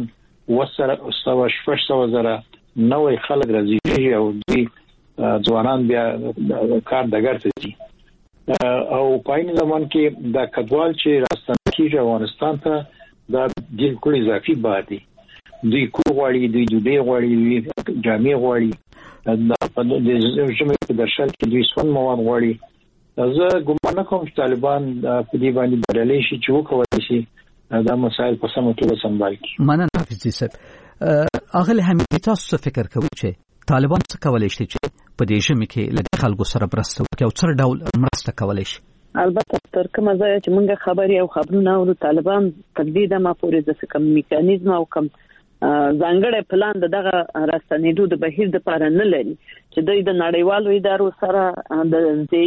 700,000 نوې خلک راځي او دوی ځوانان بیا کار دګر ته دي او په عین زمان کې د کډوال چې راستنه کیږي افغانستان ته دا د کل اضافي بادي دوی کوغړی دوی دوی غوړی جامع غوړی د جمعیت په درشل کې دوی سون مواد غوړی زه ګومان کوم چې طالبان په دې باندې بدلې شي چې وکولای شي دا مسایل په سمه توګه سمبال کړي. مننه حافظ صاحب. اغله هم تاسو فکر کوئ چې طالبان څه کولای شي چې په دې ژمي کې له خلکو سره مرسته وکړي او څه ډول مرسته کولای شي؟ البته تر کومه ځای چې موږ خبري او خبرونه اورو طالبان تدبیر ما پورې د کوم میکانیزم او کوم ځانګړی پلان دغه راستنېدو د بهیر د لپاره نه لري چې د نړیوالو ادارو سره د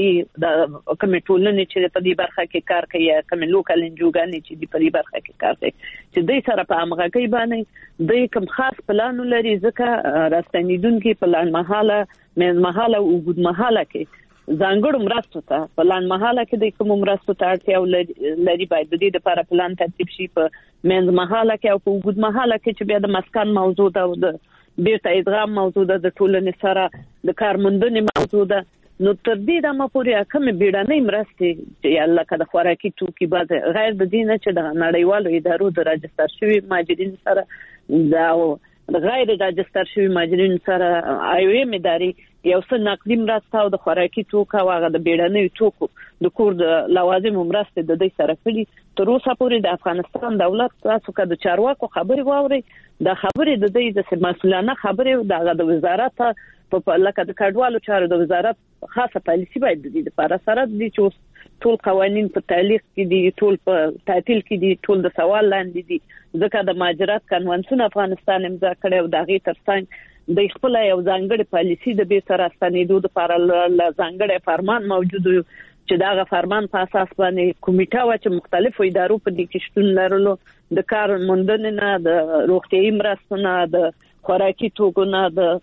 کوم ټولنې چې په دې برخه کې کار کوي کوم لوکل انجوګانې چې په دې برخه کې کار کوي چې دوی سره په همغږي باندې دوی کوم خاص پلان لري ځکه راستنېدونکو پلان مهاله او وګد مهاله کې ځانګړو مرستو ته پلان مهاله کې د کوم مرستو ته اړتیا لري باید د دې لپاره پلان ترتیب شي په منځ مهاله کې او په وګد مهاله کې چې بیا د مسکن موضوع ده او د بیرته ادغام موضوع ده د ټولنې سره د کارموندنې موضوع ده نو تر دې د ما پورې کوم بیړنۍ مرستې چې لکه د خوراکي توکي بعد غیر د دینه چې د نړیوالو ادارو د راجستر شوی ماجرین سره د غیر راجستر شوی ماجرین سره IOM ادارې یو څه نقدي مرسته او د خوراکي توکو او هغه د بیړنۍ توکو د کور د لوازم مرسته د دې سره کړي تر اوسه پورې د افغانستان دولت تاسو که د چارواکو خبري واوري د خبرې د دې د مسؤلانه خبرې د وزارت په لکه د کډوالو چارو د وزارت خاصه پالیسي باید د دې لپاره سره د چې ټول قوانين په تعلیق کې دي ټول په تعطیل کې دي ټول د سوال لاندې دي ځکه د مهاجرت کنونسیون افغانستان امضا کړی او د غي ترڅنګ د خپل یو ځانګړي پالیسي د به سره ستنېدو لپاره ځانګړي فرمان موجود چې دا فرمان په اساس باندې کمیټه و چې مختلفو ادارو په دې کې شتون لرلو د کار موندنې نه د روغتيایي مرستو نه د خوراکي توکو نه د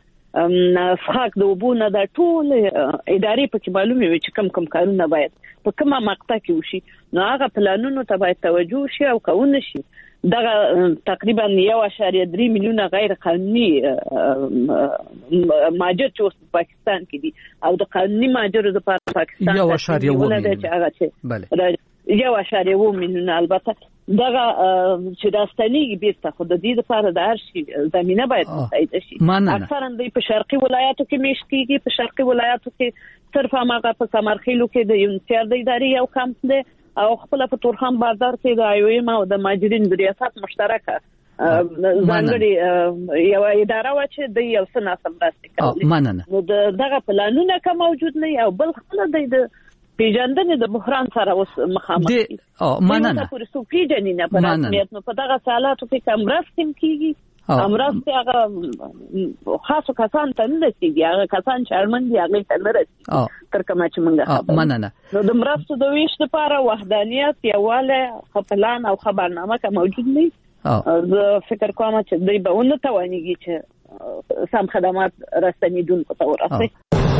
فاک د وبونه د ټول ادارې په کې معلومه وي چې کم کارونه باید په کومه مقطع کې وشي نو هغه پلانونو ته باید توجه شي او کوونه شي دغه تقریبا 1.3 میلیونه غیر قانوني ماجر چې په پاکستان کې دي او د قانوني ماجرو د پاکستان 1.1 بله 1.1 میلیونه البته دغه چې داستاني بیرته خو د دې لپاره د هر شي زمينه باید مساعد شي اکثرا د شرقي ولایاتو کې مشتيږي په شرقي ولایاتو کې صرف هغه په سمرخیلو کې د یونسیر د ادارې یو کمپ دی او خپل په تورخم بازار کې د IOM او د ماجرین د ریاست مشترکه ځانګړي یو اداره و چې د یو څه ناسم راستي کوي نو دغه پلانونه کوم موجود نه او بل خپل د پیژندنې د بحران سره اوس مخامخ دي مننه پورې سو پیژنې نه په رسمیت نو په دغه سالاتو کې کوم راستم کیږي امرسته هغه خاصو کسان ته نه رسیږي هغه کسان چې اړمن دي هغه ته نه رسیږي تر کومه چې موږ مننه نو د مرستو د ویش لپاره وحدانیت یواله خپلان او خبرنامه که موجود نه زه فکر کوم چې دوی به ونه توانيږي چې سم خدمات رسنیدونکو ته ورسوي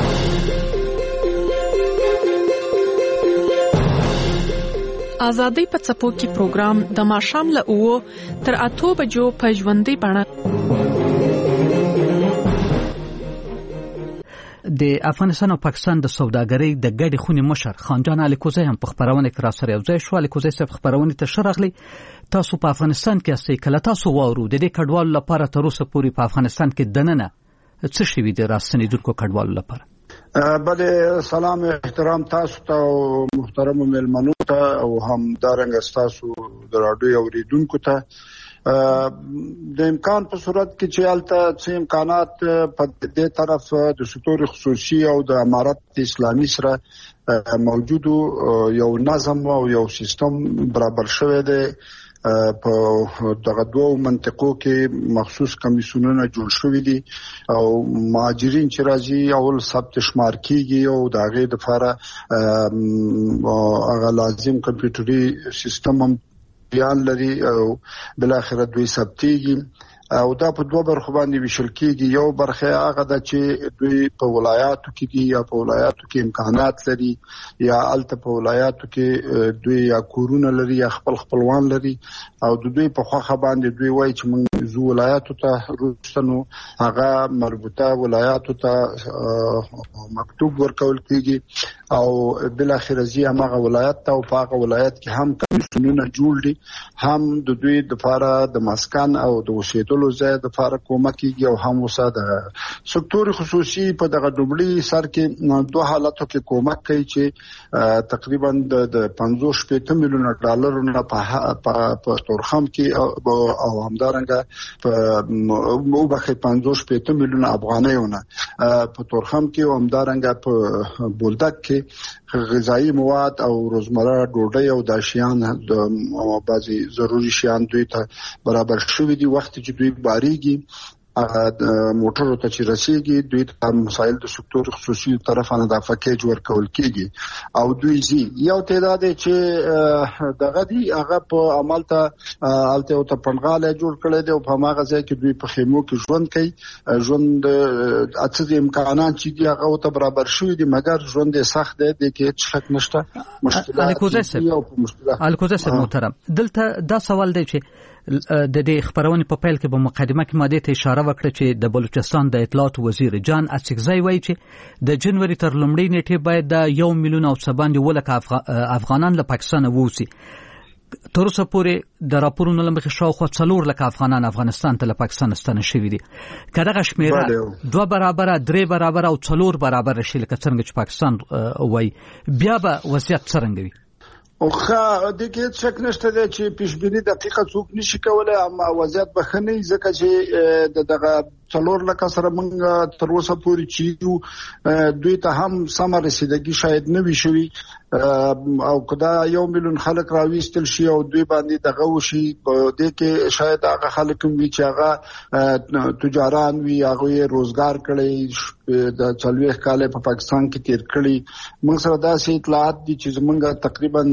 آزادۍ په څپو کې پروګرام د ماښام له 9 تر 8 بجو په ژوندۍ بڼه د افغانستان او پاکستان د سوداګرۍ د ګډې خونې مشر خانجان علي کوزی هم په خبرونه کې را سره یو ځای شو. علي کوزی صاحب خبرونه ته شرغلی تاسو په افغانستان کې اسې کله تاسو وورو د دې کډوالو لپاره تر اوسه پورې په افغانستان کې دننه څه شوي د راستنېدونکو کډوالو لپاره؟ بله سلام احترام تاسو ته او محترم ملمنو ته او هم دارنګ تاسو د رادیو اوریدونکو ته د امکان په صورت کې چې البته څه امکانات په دې طرف د سکتور خصوصي او د امارت اسلامي سره موجود یو نظم او یو سیستم برابر شوی دی په دغه دوه منطقو کې مخصوص کمیسیونونه جوړ شوي دي او مهاجرین چې راځي اول ثبت شمار کیږي او د هغې دپاره هغه لازم کمپیوټري سیستم هم بیان لري او بالاخره دوی ثبتیږي او دا په دوه برخو باندې ویشل کیږي. یو برخه هغه د چې دوی په ولایاتو کې دي یا په ولایاتو کې امکانات لري یا الته په ولایاتو کې دوی یا کورونه لري یا خپلوان لري او دوی په خوخه باندې دوی وایي چې موږ 15 ولایاتو ته روستنو هغه مربوطه ولایاتو ته مکتوب ورکول کیږي او بل اخر زی هغه ولایت ته او هغه ولایت کې هم کمیسیونونه جوړ دي هم د دوی د لپاره د مسکن او د اوسېدلو ځای د لپاره کومک کیږي او هم وسه د سکتور خصوصي په دغه دوبلي سر کې دوه حالاتو کې کومک کوي چې تقریبا د 50 میلیون ډالرونو په تورخم کې او همدارنګه په وبخې 50 میلیون افغانیونه په تورخم کې او همدارنګه په بولدک کې غذایی مواد او روزمره ډوډۍ او داشیان د بعضي ضروري شیان دوی ته برابر شوي دي. وخت چې دوی باریږي موټرو ته چې رسیږي دوی ته مسایل د سکتور خصوصي طرفانه د پکیج ورکول کیږي او دوی زی یو تعداد چې دغه دی هغه په عمل ته الته او ته پنغاله جوړ کړي دي او په هغه ځای کې دوی په خیمو کې ژوند کوي. ژوند اته امکانات چې دی هغه ته برابر شوی دي مګر ژوند سخت دی د کې شک نشته. مشکلات الکوزه سره محترم دلته دا سوال دی چې د دې خبرونه په پیل کې په مقدمه کې ماده ته اشاره وکړه چې د بلوچستان د اطلاعات وزیر جان اڅکزی وایي چې د جنوري تر لومړۍ نیټې باید د 1 میلیون او سباندې ولکه افغانان له پاکستان ووسی. تر اوسه پورې د راپورونو لمخې شاوخوا 4 لک افغانان افغانستان ته له پاکستان ستنه شوي دي. کله شمیره 2 برابر 3 برابر او 4 برابر شي لکه څنګه چې پاکستان وایي بیا به وضعیت څنګه وي؟ اوخه د کې شک نشته چې پیشبینی دقیقه څوک نشي کولای اما وضعیت بخنی ځکه چې دغه 4 لک سره موږ تر اوسه پورې چې دوی ته هم سم رسیدګي شاید نه وي شوی او کدا 1 میلیون خلک راويستل شي او دوی باندې دغه وشي د کې شاید هغه خلک وي چې هغه تجاران وي هغه روزګار کړي د 40 کال په پاکستان کې تیر کړي. موږ سره داسې اطلاعات دي چې موږ تقریبا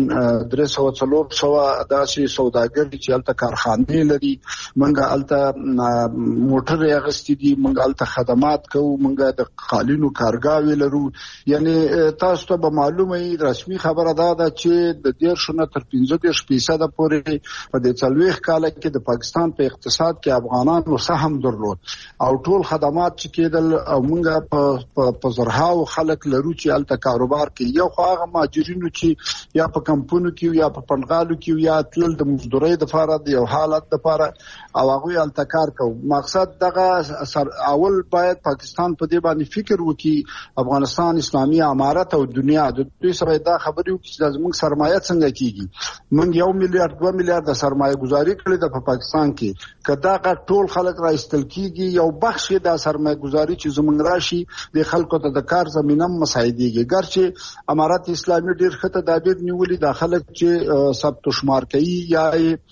300 داسې سوداګر چې الته کارخانه لري موږ الته موټر اغستی دي موږ الته خدمات کوو موږ د قالینو کارګاوي لرو. یعنی تاسو ته به معلومه وي رسمي خبره ده چې د 10 تر 15% پورې په د 40 کال کې د پاکستان په اقتصاد کې افغانانو سهم درلود او ټول خدمات چې کېدل او موږ په زرهاو خلک لرو چې الته کاروبار کوي. یو خو هغه ماجرینو چې یا په کمپونو کې یا په پنغالو کې یا تل د مزدوري د لپاره د یو حالت د لپاره او هغه الته کار کوي. مقصد دغه اول باید پاکستان په دې باندې فکر وکړي افغانستان اسلامي امارت او دنیا د دوی سره دا خبرې وکړي چې زموږ سرمایه څنګه کیږي. موږ 1 میلیارډ 2 میلیارډ د سرمایه گذاري کړې د پاکستان کې کدا ټول خلک راستل کیږي یو بخش د سرمایه گذاري چې زموږ راشي د خلکو ته د کار زمينه مساعديږي. ګرچه امارت اسلامي ډیر ښه تدابیر نیولې د خلک چې ثبت شمار کوي یا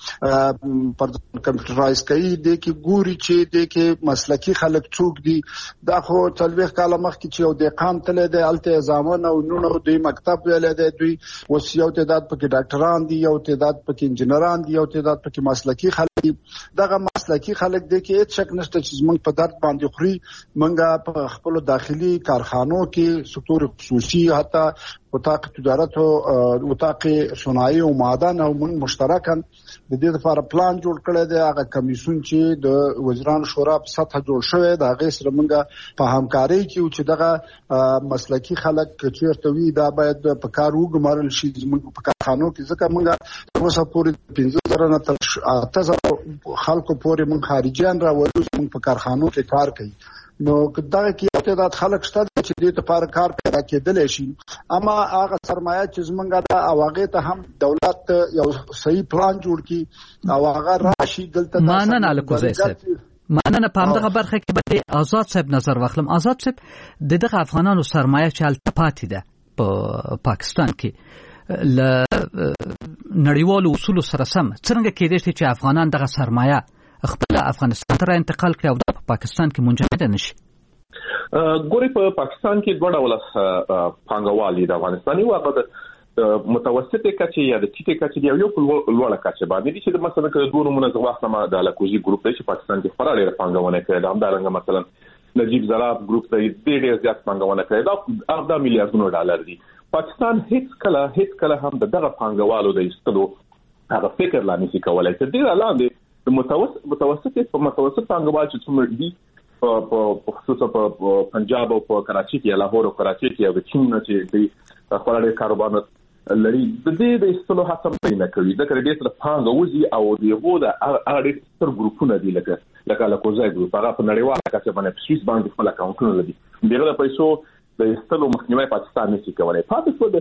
پر کمپیوټرایز کوي د کې ګوري چې د کې مسلکی خلک څوک دي. دا خو 40 کال مخکې چې یو دقان تل د الته زمانه او نونو د مکتب ویل دی دوی اوس یو تعداد پکې ډاکټران دي یو تعداد پکې انجنیران دي یو تعداد پکې مسلکی خلک دي. دغه مسلکی خلک د کې هیڅ شک نشته چې موږ په درد باندې خوري. موږ په خپل داخلي کارخانو کې سکتور خصوصي حتی وطاق تجارت او وطاق صنایع او معدن او موږ مشترکاً د دې لپاره پلان جوړ کړی دی. هغه کمیسیون چې د وزیران شورا په سطح جوړ شوی دا غي سره موږ په همکاري کې چې دغه مسلکی خلک چیرته وي دا باید په کار وګمارل شي. موږ په کارخانو کې ځکه موږ اوسه پورې 15,000 نه تر 8,000 خلکو پورې موږ خارجيان راوړو موږ په کارخانو کې کار کوي. نو دا کې تعداد خلک شته چې دې لپاره کار پیدا کېدل شي اما هغه سرمایه چې زمونږ د اواغه ته هم دولت یو صحیح پلان جوړ کړي او هغه راشي دلته مانن الکوزه صاحب مانن په همدغه برخه کې به آزاد صاحب نظر واخلم. آزاد صاحب دغه افغانانو سرمایه چې التپاتې ده په پاکستان کې ل نړیوالو اصول سره سم څنګه کېدای شي چې افغانان دغه سرمایه خپل افغانستان ته انتقال کړي او د پاکستان کې منجمد نشي؟ ګوري په پاکستان کې دوه ډول پانګوالي د افغانستاني واغه د متوسطه کچې یا د ټیټه کچې دی یو په لوړه کچې باندې چې مثلا د دوه نمونه ځواخمه د الکوزي ګروپ دی چې پاکستان کې خورا ډېر پانګونه کوي. د همدارنګه مثلا نجیب زراب ګروپ دی ډېر زیات پانګونه کوي دا 10 میلیارډ ډالر دی. پاکستان هیڅ کله هم دغه پانګوالو د استلو هغه فکر لا نشي کولای چې ډېر لاندې متوسط پانګوال چې څومره دي په خصوصا په پنجاب او په کراچي کې لاهور او کراچي کې او چین چې د خپل کاروبار لري د دې د استلو هڅه نه کوي دا کړي د پانګوزي او دیغو د اړ ستر ګروپونه دي لکه کوزای ګروپ هغه په نړیواله کچه باندې سویس باندې خپل اکاونټونه لري دغه پیسو د استلو مخنیوي پاکستان نشي کولای پاتې شو د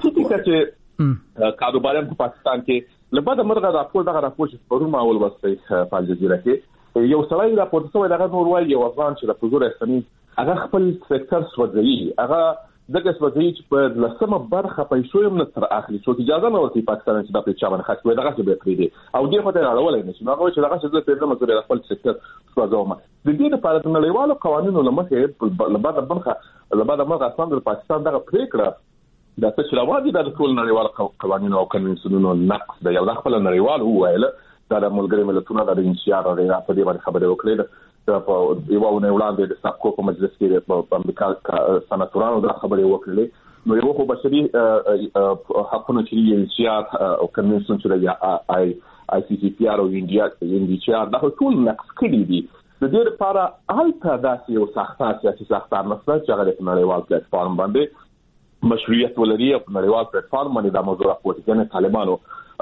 چې کاروبارم په پاکستان کې لبا د مرغه راپور چې پرون اول وسته په الجزیره کې یو سړی راپور څه ویل هغه نور وایي یو افغان چې د حضور اسلامي هغه خپل سېکټر سوځي هغه دغه سوځي چې په لسمه برخه پیسو یې نه تر اخلي څو اجازه نه ورته پاکستان چې د پیسو باندې خاص وي دغه څه به پریدي او دغه ته راولای نشي نو هغه چې دغه څه په دغه مزوري خپل سېکټر سوځوم د دې لپاره د نړیوالو قوانینو لمخې لبا د مرغه اسمان د پاکستان دغه پریکړه د څه راوړي د ټول نړیوالو قوانینو او کنوانسیونونو نقض دی یو خپل نړیوال وایله دا د ملګری ملتونو د انشاء را په دې باندې خبرې وکړې په یو ونه وړاندې د سابقو په مجلس کې په امریکا سناتورانو دا خبرې وکړې نو یو خو بشري حقوقو چې انشاء او کنوانسیون چې آی سی سی پی آر او انډیا دا ټول نقض کړي دي د دې لپاره هلته داسې یو سیاسي ساختار نشته چې هغه په نړیوال پلیټفارم باندې مشروعیت ولري او په نړیوال پلیټفارم باندې د موضوع راپورټ کوي طالبانو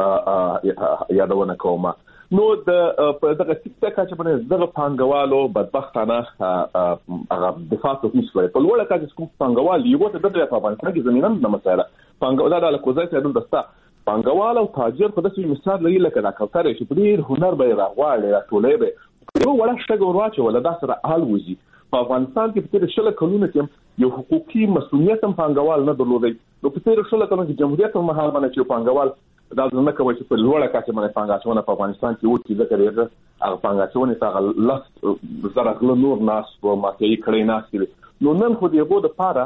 یادونه کومه نو د دغه سیستم چې باندې دغه پانګوالو بدبختانه هغه دفاع کوي په لوړه کې چې کوم پانګوال یو ته د افغانستان کې زمينه نه مسایله پانګوال د کوزای ته د دستا پانګوال او تاجر په داسې مثال لري لکه دا کوتره چې په ډیر هنر به راغواړي راټولې به یو وړشته ورواچو ولا دا سره حال وځي په افغانستان کې په شله کلونه کې یو حقوقي مسؤلیت هم پانګوال نه درلودي نو په تیر شله کلونه کې جمهوریت په مهال باندې چې پانګوال دا ځنه کوي چې په لوړه کچه باندې پانګاچونه په افغانستان کې وو چې ذکر یې هغه پانګاچونه څنګه لس زره کلو نور ناس او ماته کړي ناس نو نن خو دې بده پاره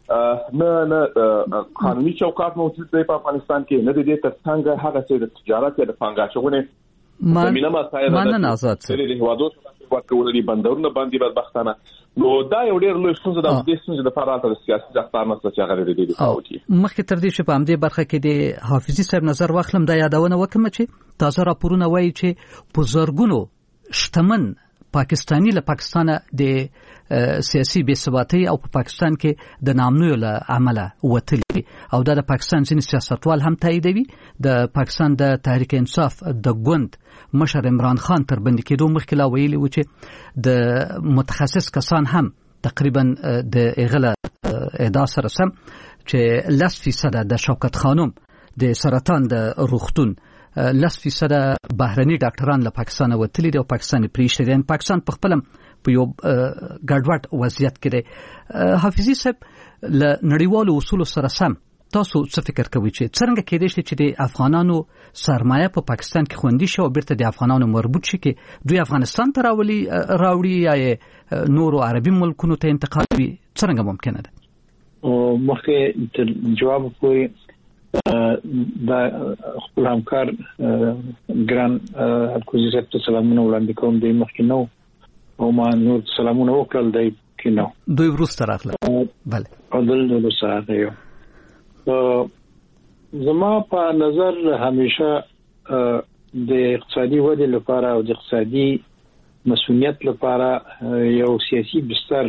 نه قانوني چوکاټ موجود دی په افغانستان کې نه دې تر څنګه هغه چې د تجارت د پانګاچونه زمينه مسایل آزاد سره د هوادو ورکولې بندرونه باندې بدبختانه نو دا یو ډېر لوی څه د دې څه د لپاره د سیاسي ځختار نه څه هغه لري دی مخکې تر دې چې په همدې برخه کې د حافظي صاحب نظر واخلم دا یادونه وکم چې تازه راپورونه وایي چې په زرګونو شتمن پاکستانی له پاکستان د سیاسي بې ثباتۍ او په پاکستان کې د نامنویو له عمله وتلي او دا د پاکستان ځینې سیاستوال هم تاییدوي د پاکستان د تحریک انصاف د ګوند مشر عمران خان تر بندي کېدو مخکې لا ویلي و چې د متخصص کسان هم تقریبا د اغله ادعا سره سم چې 10% د شوکت خانم د سرطان د روغتون 10% بهرني ډاکټران له پاکستان وتلي دي او پاکستان پریشته دي پاکستان په خپل په یو ګډوډ وضعیت کې دی حافظي صاحب له نړیوالو اصول سره سم تاسو څه فکر کوئ چې څنګه کېدای شي چې د افغانانو سرمایه په پاکستان کې خوندي شي او بیرته د افغانانو مربوط شي کې دوی افغانستان ته راوړي یا نورو عربي ملکونو ته انتقال وي څنګه ممکنه ده مخکې جواب کوي دا خپل همکار ګران الکوزي صاحب ته سلامونه وړاندې کوم د مخکې نو او ما نور سلامونه وکړل دی کې نو دوی ورسته راغله بله او دل سره یو زما په نظر همیشه د اقتصادي ودې لپاره او د اقتصادي مسؤلیت لپاره یو سیاسي بستر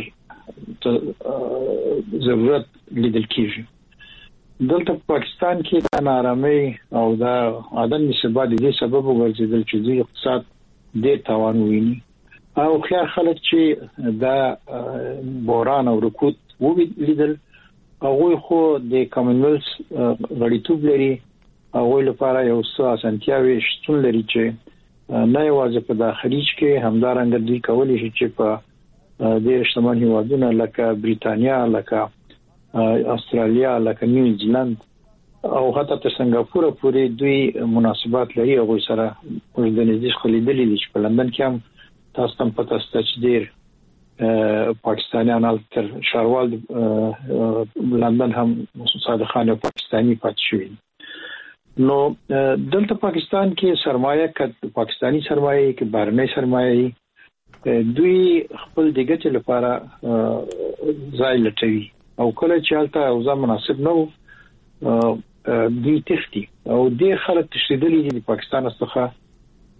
ضرورت لیدل کیږي دلته پاکستان کې د نارامۍ او د عدم ثبات د سبب وګرځیدل چې د اقتصاد د تاوان ویني او خیر خلک چې دا بحران او رکود ولیدل هغه خو د کامن ویلث غړیتوب لري هغه لپاره یو څه اسانتیاوي شتون لري چې نه یوازې په داخلي کې همدارنګ دوی کولی شي چې په د شتمن هیوادونو لکه بریتانیا لکه استرالیا لکه نیوزیلند او حتی تر سنگاپور پورې دوی مناسبات لري او سره د نږدې خلیدلې دي چې په لندن کې هم تاسو هم پته ستاسو چې ډیر پاکستانیان تر شاروال لندن هم صادقانه پاکستانی پاتې شوی نو دلته پاکستان کې سرمایه ک پاکستانی سرمایه کې بهرنۍ سرمایه دوی خپل دګټ لپاره ځای لټوي او کله چې حالت اوضاع مناسب نه دوی تختی او د خلک تشدیدلې دي پاکستان څخه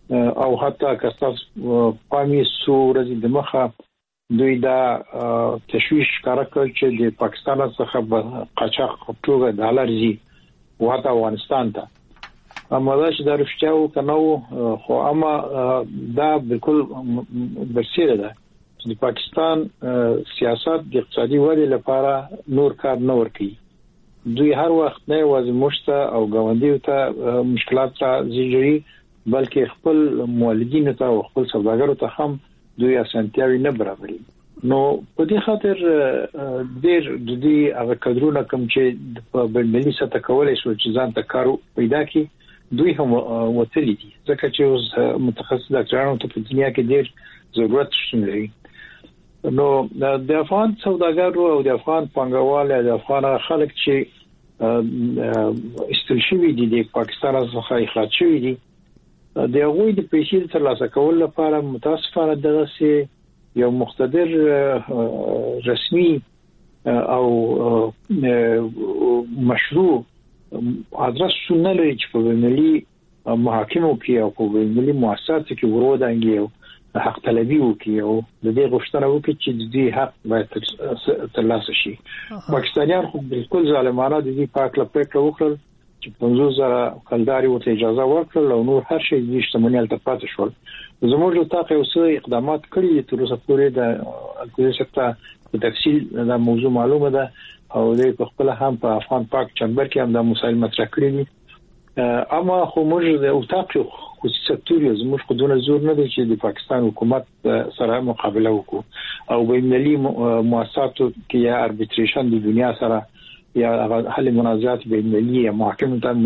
او حتی که تاسو پامي سورزي د مخه دوی دا تشویش کار کوي چې د پاکستان څخه قاچاق توګه ډالر زی واته افغانستان ته اما دا چې د رښتیاو کنو خو اما دا بالکل برسیره ده چې د پاکستان سیاست د اقتصادي ودې لپاره نور کار نه ورکوي دوی هر وخت نه واز مشته او ګاونډیو ته مشکلات راځي بلکې خپل مولدینو ته او خپل سوداګرو ته هم دوی اسانتیاوي نه برابرې نو په دې خاطر ډېر د دې هغه کډرونه کوم چې په بلملي سطح کولای شو چې ځان ته کارو پیدا کړي دوی هم وتلی دي ځکه چې اوس متخصص ډاکټرانو ته په دنیا کې ډېر ضرورت شته لري نو د افغان سوداګرو او د افغان پانګوالو د افغان خلک چې استل شوی دي د پاکستان څخه اخراج شوی دي د هغوی د پیسې ترلاسه کول لپاره متاسفانه دغه یو مقتدر رسمي او مشروع ادرس نه لري چې په ملي محاکمو کې او په ملي مؤسساتو کې ورودانګي او حق طلبي وکړي او د دې غوښتنه وکړي چې د دې حق باید ترلاسه شي پاکستانیان خو بالکل ظالمانه د دې پاک لپاره وکړل چې 50,000 کلداري ورته اجازه ورکړل او نور هر شي د شتمنۍ ته پاتې شول زموږ له تاقه اوسه اقدامات کړي تر اوسه پورې د الکوزي سکتور په تفصیل دا موضوع معلومه ده او د خپل هم په افغان پاک چمبر کې هم دا مسایل مطرح کړی دي اما خو موږ د اوتاق خصوصي سکتور زموږ خودونه زور نه دي چې د پاکستان حکومت سره مقابله وکړو او بینالمللي مؤسساتو کې یا اربیټریشن د دنیا سره یا حل منازعات بینالمللي محاکم ته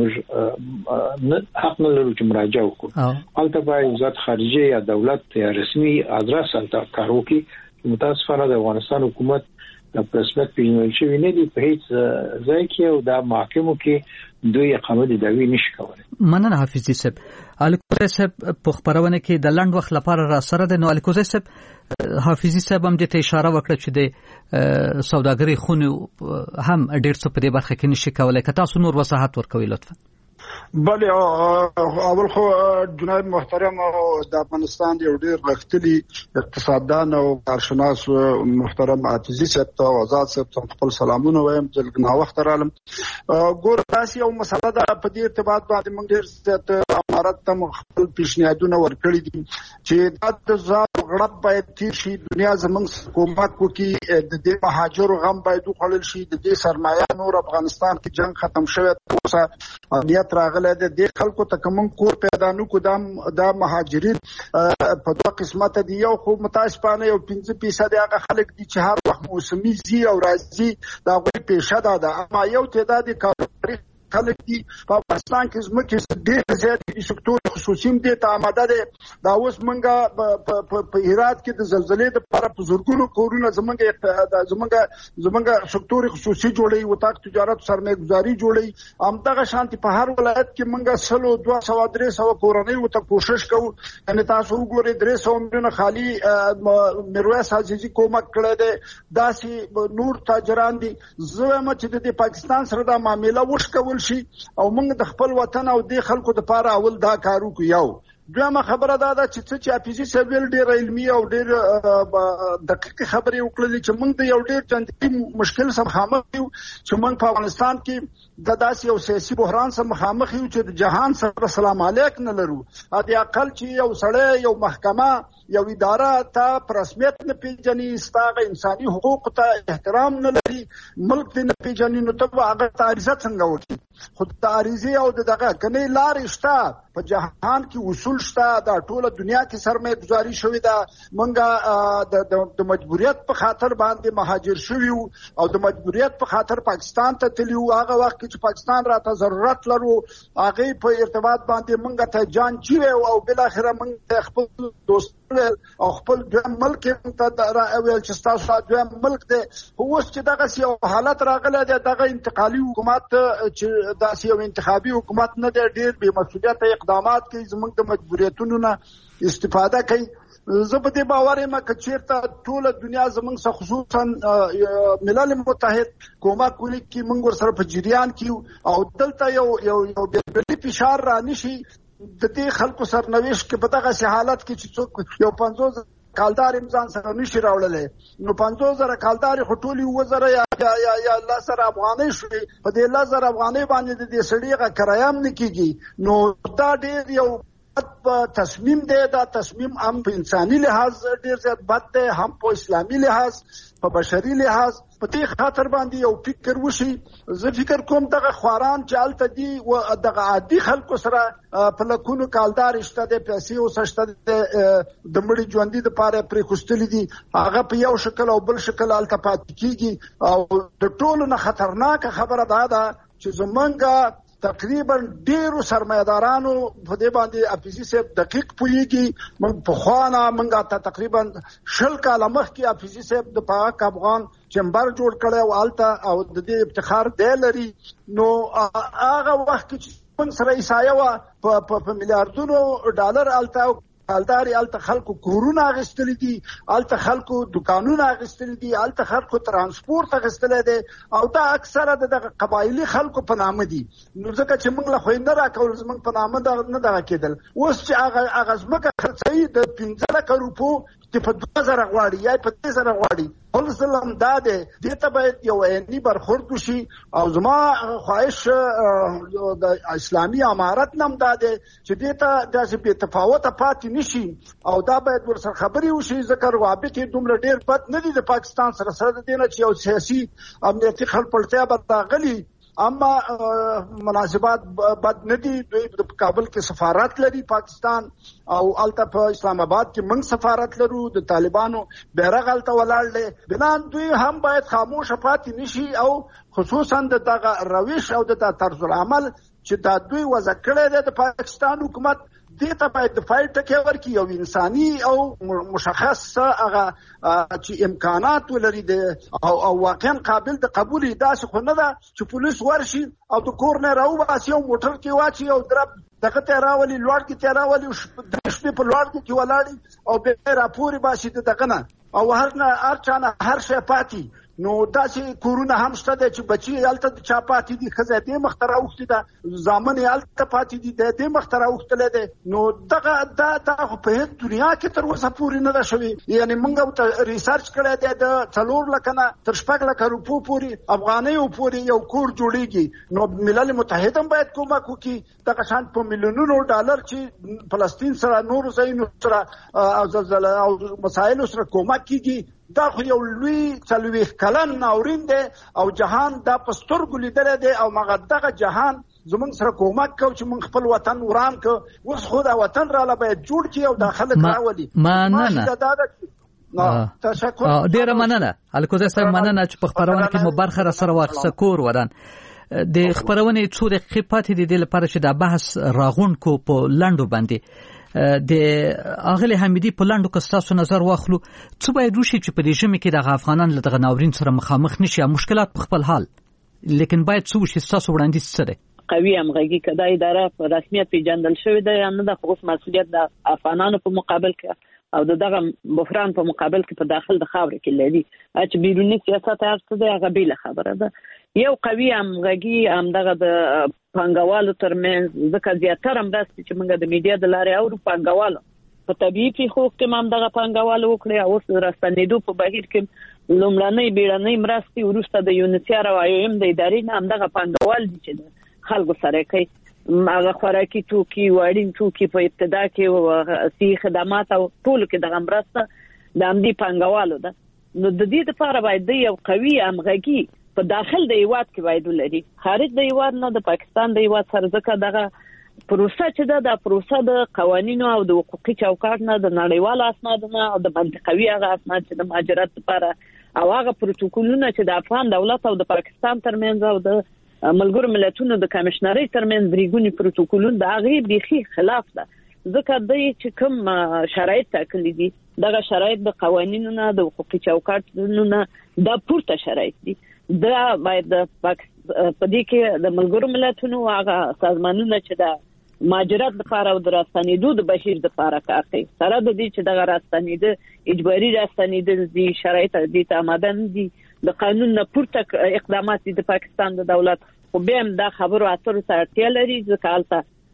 موږ حق نه لرو چې مراجعه وکړو البته باید وزارت خارجه یا دولت یا رسمي ادرس البته کار وکړي متاسفانه د افغانستان حکومت د پرسمت پیژنل شوی نه دی په هیڅ ځای کې او د محاکمو کې دوی اقامت دعوی نشي کولای مننه حافظي صاحب الکوزي صاحب په خبرونه کې د لند وخت لپاره را سره د نو الکوزي صاحب حافظي صاحب هم د اشاره وکړه چې د سوداګرۍ خونو هم ډېر څه په دې برخه کې نشي کولای که تاسو نور وضاحت ورکوي لطفا بله اول خو جناب محترم د افغانستان یو ډېر غښتلي اقتصاددان او کارشناس محترم عاطفي صاحب ته آزاد صاحب ته خپل سلامونه وایم چې نا وخت رالم ګور تاسو یو مسله ده په دې ارتباط باندې موږ ډېر ست امارت ته خپل پیشنهادونه ورکړي دي چې د ځار غړپ باید تیر شي دنیا زمونږ حکومت کوي د دې مهاجرو غم باید وخړل شي د دې سرمایه نور افغانستان کې جنگ ختم شوی اوسه امنیت راغله د خلکو ته کوم کور پیدا نو کو د مهاجرین په دوه قسمت دي یو خو متاسفانه یو 5% هغه خلک دي چې هر وخت موسمي زی او راځي دا غوړي پیښه ده اما یو تعداد کاري خلک دي په افغانستان کې زموږ ډېر زیات سکتور خصوصي دي ته آماده دي دا اوس منګه په هرات کې د زلزلې لپاره په زورګونو کورونه زمونږ سکتور خصوصي جوړي وتاق تجارت سرمایه‌ګذاري جوړي همدغه شانتي په هر ولایت کې منګه 200 کورنۍ وته کوشش کوو ان تاسو وګورئ 300 ملیونه خالی میرویس عزیزي کومک کړی دی داسي نور تاجران دي زما چې د پاکستان سره د معاملې وشکول شي او موږ د خپل وطن او د خلکو لپاره اول دا کارو کو یو دویمه خبره ده چې اپیزي سیویل ډېر علمي او ډېر دقیق خبرې وکړلې چې موږ د یو ډېر چندې مشکل سره مخامخ یو چې موږ په افغانستان کې د داسې یو سیاسي بحران سره مخامخ یو چې د جهان سره سلام علیک نه لرو د اقل چې یو سړی یو محکمه یو اداره ته پر رسمیت نه پیژني ستاسو انساني حقوق ته احترام نه لري ملک دې نه پیژني نو ته هغه تعریضه څنګه وکړي خو تعریضه او دغه کني لارې شته په جهان کې اصول شته د ټوله دنیا کې سرمایه گذاري شوې ده مونږه د مجبوریت په خاطر باندې مهاجر شویو او د مجبوریت په خاطر پاکستان ته تللیو هغه وخت چې پاکستان راته ضرورت لرو هغه په ارتباط باندې مونږه ته جان چیو او بل اخره مونږ خپل دوست او خپل ملک ته راویل چې تاسو د ملک د اوس چې دغه یو حالت راغله دغه انتقالي حکومت چې داسې یو انتخابي حکومت نه دی ډېر بې مسؤلیت اقدامات کوي زموږ د مجبوریتونو نه استفاده کوي زه په دې باور یم چې چیرته ټول دنیا زموږ خصوصا ملل متحد کومک کوي چې موږ ورسره په جریان کې او دلته یو بېلابېل فشار را نشي د دې خلکو سرنوشت کې په دغه حالت کې چې څوک یو 50 کالدار امزان سره نشي راوړلې نو 50,000 کالدار خټولي 2000 یا 10,000 افغانۍ شوي په دې 10,000 افغانۍ باندې د دې سړي کرایام نکېږي نو دا ډېر یو تصمیم دی دا تصمیم هم په انساني لحاظ ډېر زیات بد دی هم په اسلامي لحاظ په بشري لحاظ په دې خاطر باندې یو فکر وشي زه فکر کوم دغه خواران چې هلته دي و دغه عادي خلکو سره په لکونو کالدار شته دی پیسې اوس شته دی د مړي ژوندي دپاره پرېښودلي دي هغه په یو شکل او بل شکل هلته پاتې کېږي او د ټولو نه خطرناکه خبره دا ده چې زمونږ تقریبا ډیرو سرمایدارانو په دې باندې حفیظي صاحب دقیق پوهیږي موږ په خوانه موږ ته تقریبا 10 کاله مخکې حفیظي صاحب د پاک افغان چمبر جوړ کړی او الته او د دې افتخار دی لري نو هغه وخت چې موږ سره ایسایه وه په میلیاردونو ډالر الته کالداري الته خلکو کورونه اخیستلي دي الته خلکو دکانونه اخیستلي دي الته خلکو ترانسپورت اخیستلی دی او دا اکثره د قبایلي خلکو په نامه دي نو ځکه چې موږ له خوینده راکول زموږ په نامه نه دغه کېدل اوس چې هغه ځمکه خرڅوي د 15 لکه روپو چې په 2000 غواړي یا په 3000 غواړي بل ظلم دا دی دې ته باید یو عیني برخورد وشي او زما خواهش د اسلامي امارت نم دا دی چې دې ته داسې بې تفاوته پاتې نشي او دا باید ورسره خبرې وشي ځکه روابط یې دومره ډېر بد نه دي د پاکستان سره د دې نه چې یو سیاسي امنیتي خلپړتیا به راغلي اما مناسبات بد نه دي دوی په کابل کې سفارت لري پاکستان او الته په اسلام آباد کې موږ سفارت لرو د طالبانو بیرغ الته ولاړ دی بنان دوی هم باید خاموش پاتې نشي او خصوصا دغه روش او د طرز العمل چې دا دوی وضع کړی دی د پاکستان حکومت دې ته باید د فایل ټکی ورکړي یو انساني او مشخص هغه چې امکانات ولري او واقعا قابل د قبول داسې خو نه ده چې پولیس ورشي او د کور نه راوباسي او موټر کې واچي او درب دغه ته راولي لوړ کې ته راولي د شپې په لوړ کې ولاړي او به راپورې باسي دغه نه او هر چانه هر شی پاتې نو داسې کورونه هم شته دی چې بچي هلته چا پاتې دي ښځه دې مخته راوښتې ده زامن یې هلته پاتې دي دې مخته راوښتلی دی نو دغه دا خو په هېڅ دنیا کې تر اوسه پورې نه ده شوې یعنې موږ ته ریسرچ کړی دی د 4 لکه نه تر 6 لکه روپو پورې افغانیو پورې یو کور جوړېږي نو ملل متحد هم باید کومک وکړي دغه شان په میلیونونو ډالر چې فلسطین سره نورو ځایونو سره او زلزله او مسایلو سره کومک کېږي دا خو یو لوی 40 کلن ناورین دی او جهان دا په سترګو لیدلی دی او مغه دغه جهان زمونږ سره کومک کو چې مونږ خپل وطن وران کو اوس خو دا وطن راله باید جوړ کړي او دا خلک راولي تشکر ډیره مننه الکوزه صاحب مننه چې په خبرونه کې مو برخه را سره واخصه کور ودان د خبرونه څو دقیقې پاتې دي د لپاره چې دا بحث راغون کو په لندو باندې د اغلی حمیدی په لاندو کې تاسو نظر واخلو څه باید وشي چې په دې ژمي کې د افغانان له دغه ناورین سره مخامخ نشي مشکلات په خپل حال لیکن باید څه وشي تاسو وړاندیز سره قوي همغږي کدا اداره په رسمیت پیژندل شوې ده یا نه د خصوص مسؤلیت د افغانانو په مقابل کې او دغه بحران په مقابل کې په داخل د خاور کې لري چې بیرونی سیاست هرڅه ده هغه بیل خبره ده یو قوي همغږي همدغه د پانګوالو ترمنځ ځکه زیاتره مرستې چې موږ د میډیا د لارې اورو پانګوالو په طبیعي پیښو کې هم دغه پانګوالو وکړي او اوس راستنېدو په بهیر کې لومړنۍ بیړنۍ مرستې وروسته د یونیسیار او IOM د ادارې نه همدغه پانګوال دي چې خلکو سره کوي هغه خوراکي توکي وړین توکي په ابتدا کې سي خدمات او ټول کې دغه مرسته د همدې پانګوالو ده نو د دې لپاره باید یو قوي همغږي په داخل د هیواد کې باید ولري خارج د هیواد نه د پاکستان د هیواد سره ځکه دغه پروسه چې د پروسه د قوانینو او د حقوقي چوکاټ نه د نړیوالو اسنادو نه او د منطقوي هغه اسناد چې د مهاجرت لپاره او هغه پروتوکولونه چې د افغان دولت او د پاکستان ترمنځ او د ملګرو ملتونو د کمشنرۍ ترمنځ بریګونی پروتوکولونه د هغه بيخي خلاف ده ځکه د چې کوم شرایط ټاکلي دي دغه شرایط د قوانینو نه د حقوقي چوکاټ نه د پورته شرایط دي دا باید د په دې کې د ملګرو ملتونو هغه سازمانونه چې د مهاجرت لپاره او د راستنېدو د بهیر لپاره کار کوي سره د دې چې دغه راستنېده اجباري راستنېدل دي شرایط دي ته آماده دي د قانون نه پورته اقدامات د پاکستان د دولت خو بیا هم دا خبرو اترو ته اړتیا لري ځکه هلته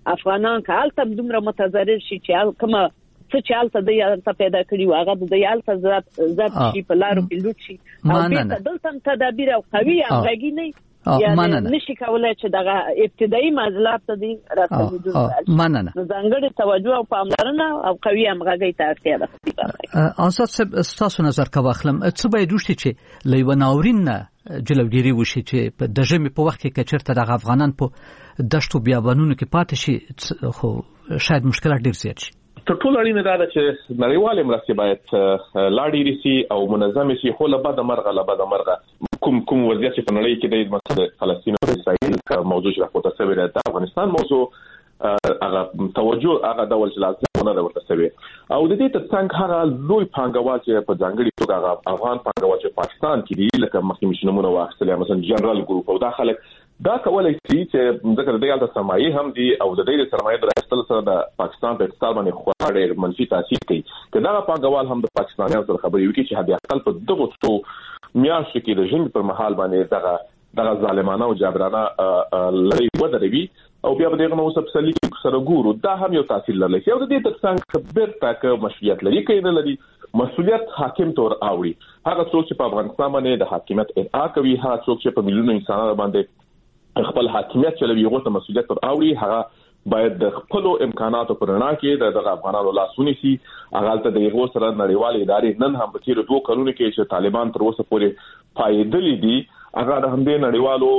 افغانان کالته دومره متضرر شي چې کومه څه چې حالت د یالته پیدا کړی و هغه د یالته ذات شي په لارو کې لوټ شي او بیرته دلته تدابیر او قوي همغږي نه یعنی نشي کولای چې دغه ابتدایي معضلات ته دی راځي مننه ځانګړي توجه او پاملرنه او قوي همغږي ته اړتیا ده. آزاد صاحب ستاسو نظر کا واخلم څه باید وشي چې لوي ناورین جلوګيري وشي چې د ژمي په وخت کې کچرته د افغانان په دشتو بیابانونو کې پاتې شي خو شاید مشکلات ډیر زیات شي. تر ټولو اړینه دا ده چې نړیوال مرستې باید لاړې رسي او منظم شي خو له بده مرغه کوم وضعیت چې په نړۍ کې د مثلا فلسطین او اسرائیل موضوع چې راپورته شوی دی د افغانستان موضوع هغه توجه هغه ډول چې لازم نه ورته شوی او د دې ترڅنګ هغه لوی پانګوال چې په ځانګړي توګه افغان پانګوال چې پاکستان کې دی لکه مخکې مشنمونه واخیستل مثلا جنرال ګروپ او دا خلک دا کولای شي چې ذکر دی د سرمایه هم دی او د دې سرمایه درستل سره د پاکستان په اقتصاد باندې خورا ډېر منفي تاثیر کوي که دا پانګوال هم د پاکستانیانو سره خبرې وکړي چې هدي اقل په دغه څو میاشتو کې د ژوند پر مهال باندې دغه ظالمانه او جابرانه لړۍ ودروي او بیا به دغه نو سبسلی سره ګورو دا هم یو تاثیر لري او د دې ترڅنګ خبر تاکه مسؤلیت لري کینه لري مسؤلیت حاکم تور اوړي هغه څوک چې په افغانستان باندې د حاکمیت ادعا کوي هغه څوک چې په ملیونو انسانانو باندې خپل حاکمیت چلوي هغه ته مسؤلیت تور اوړي هغه باید د خپل امکاناتو پر رڼا کې د افغانانو لاسونی سي هغه ته د یو سره نړیوال ادارې نن هم په تیر 2 کلونو کې چې طالبان تر اوسه پورې فائدې دي هغه د هم د نړیوالو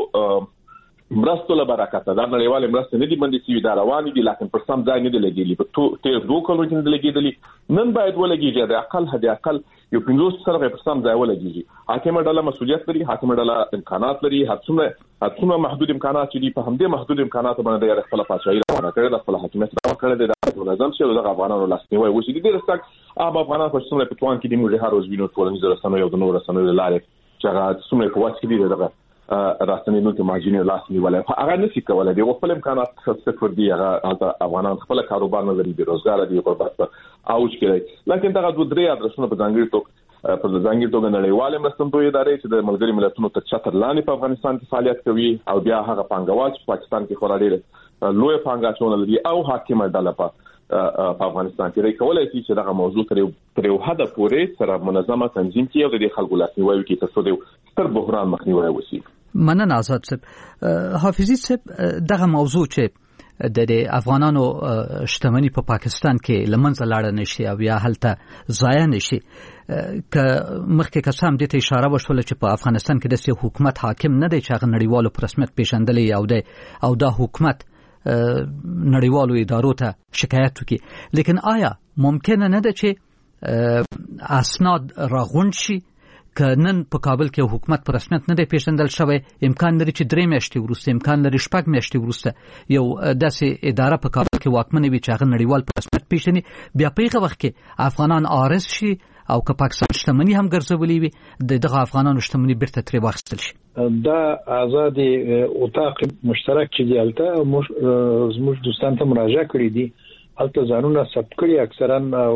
مرستو له برکته دا نړیوال مرستې نه دي باندې سی دا روان دي لکه پر سم ځای نه دي لګیلي په تیر 2 کلونو کې نه لګیدلي نن باید ولګیږي د اقل یو 50 سره په سم ځای ولګیږي حاکم ډله مسؤلیت لري حاکم ډله امکانات لري هڅونه محدود امکانات دي په همدې محدود امکانات باندې د خپل پاچاهي روانه کړي د خپل حکومت روانه کړي د منظم شي د افغانانو لاس نیوي وشي د دې رسک افغانانو په څومره په توان کې د موږ هر ورځ وینو ټولنیز رسنۍ او د نور رسنۍ لارې چې هغه څومره په واسط کې دي دغه راستنې نو ته ماجینه لاس نیولای هغه نشي کولای دی خپل امکانات صفر دي هغه افغانان خپل کاروبار نه لري بیروزګار دي غربت اوج کوي لکه دا د درې ادرسونه په ځانګړي توګه نړیوال مرستندوی ادارې چې د ملګری ملتونو تر چتر لاندې په افغانستان کې فعالیت کوي او بیا هغه پانګوال چې پاکستان کې خورا ډېر لوی پانګاچونه لري او حاکم ډله په افغانستان کې کولای شي چې دغه موضوع تر یو حد پورې سره منظمه تنظیم کړي او د خلکو لاسنیوي وکړي ترڅو د ستر بحران مخنیوي وشي. مننه آزاد صاحب. حافظي صاحب دغه موضوع چې د افغانانو شتمنۍ په پاکستان کې لمنځه لاړه نشي او یا هلته ضایع نشي که مخکې قسم دې ته اشاره وشوله چې په افغانستان کې د حکومت حاکم نه دی چې هغه نړیوالو په رسمیت پیژندلې او دا حکومت نړیوالو ادارو ته شکایت وکړي لیکن آیا ممکنه نه ده چې اسناد راغونډ شي که نن په کابل کې حکومت په رسمیت نه دی پیژندل شوی امکان لري چې 3 میاشتې وروسته امکان لري 6 میاشتې وروسته یو داسې اداره په کابل کې واکمنه وي چې هغه نړیوال په رسمیت پیژني بیا په هغه وخت کې افغانان آرس شي او که پاکستان شتمنۍ هم ګرځولې وي دغه افغانانو شتمنۍ بیرته ترې واخیستل شي. دا آزادي اوتاق مشترک چې دی البته زموږ دوستان ته مراجعه کړې دي البته ځانونه ثبت کړي اکثرا او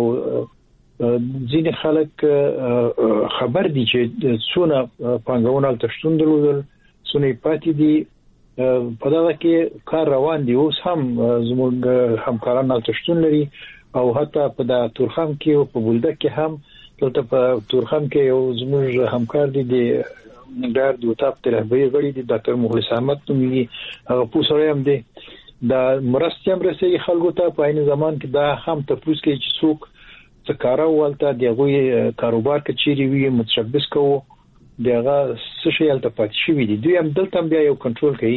ځینې خلک خبر دي چې څونه پانګونه تشتون درلودل څونه پاتې دي په دغه کې کار روان دي اوس هم زموږ همکاران تشتون لري او حتی په د تورخم کې او په بولدک کې هم دلته په تورخم کې یو زموږ همکار دي د نګار د وټاپ ته رهبري غړي دي ډاکټر مخلص احمد نومي هغه پوسړی هم دي د مرستيام رسېږي خلکو ته په عین زمان کې دا هم تفوس کې چې څوک څه کارو ولته دغه کاروبار کې چیرې وي متشبث کوو دغه څه شي الته پاتې شوی دي دوی هم دلته بیا یو کنټرول کوي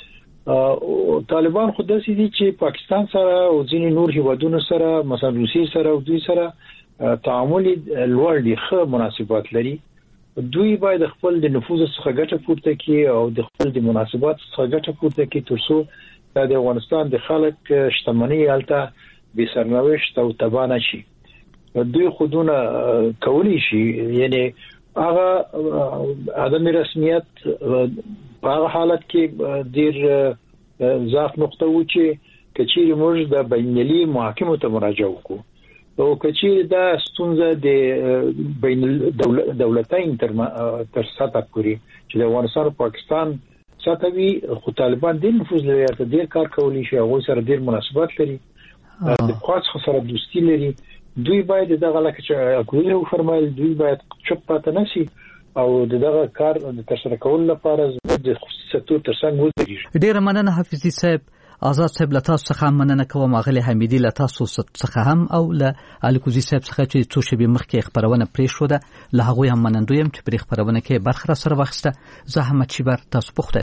طالبان خود داسې دي چې پاکستان سره او ځینې نور هیوادونو سره مثلا روسي سره او دوی سره تعامل لوړ دي ښه مناسبات لري دوی باید خپل د نفوذ څخه ګټه پورته کړي او د خپل د مناسبات څخه ګټه پورته کړي ترڅو د افغانستان د خلک شتمنۍ الته به سرنوشت او تباه نشي دوی خودونه کولی شي یعنی هغه عدم رسمیت په هغه حالت کې ډیر ضعف نقطه و چې کچېری موږ د بینالمللي محاکمو ته مراجعه وکړو او کچېری دا ستونزه د بین دولتین تر سطح پورې چې د افغانستان او پاکستان ساتوي خو طالبان د نفوذ لري ته ډیر کار کولی شي او سره ډیر مناسبات لري د خاص سره دوستي لري دوی باید دغه لکه چې اکوله فرمایل دوی باید چوپ پاتې نشي او دغه کار د ترسره کول لپاره د خصوصي سکتور ترڅنګ ودرېږي. ډیر مننه حفیظي صاحب. آزاد صاحب له تاسو څخه مننه کوم. اغلی حمیدي له تاسو څخه هم او له الکوزي صاحب څخه چې څو شپې مخکې خبرونه پرې شو ده له هغه هم منندوی يم چې پرې خبرونه کې برخه سره واخسته. زه احمد شیبر تاسو په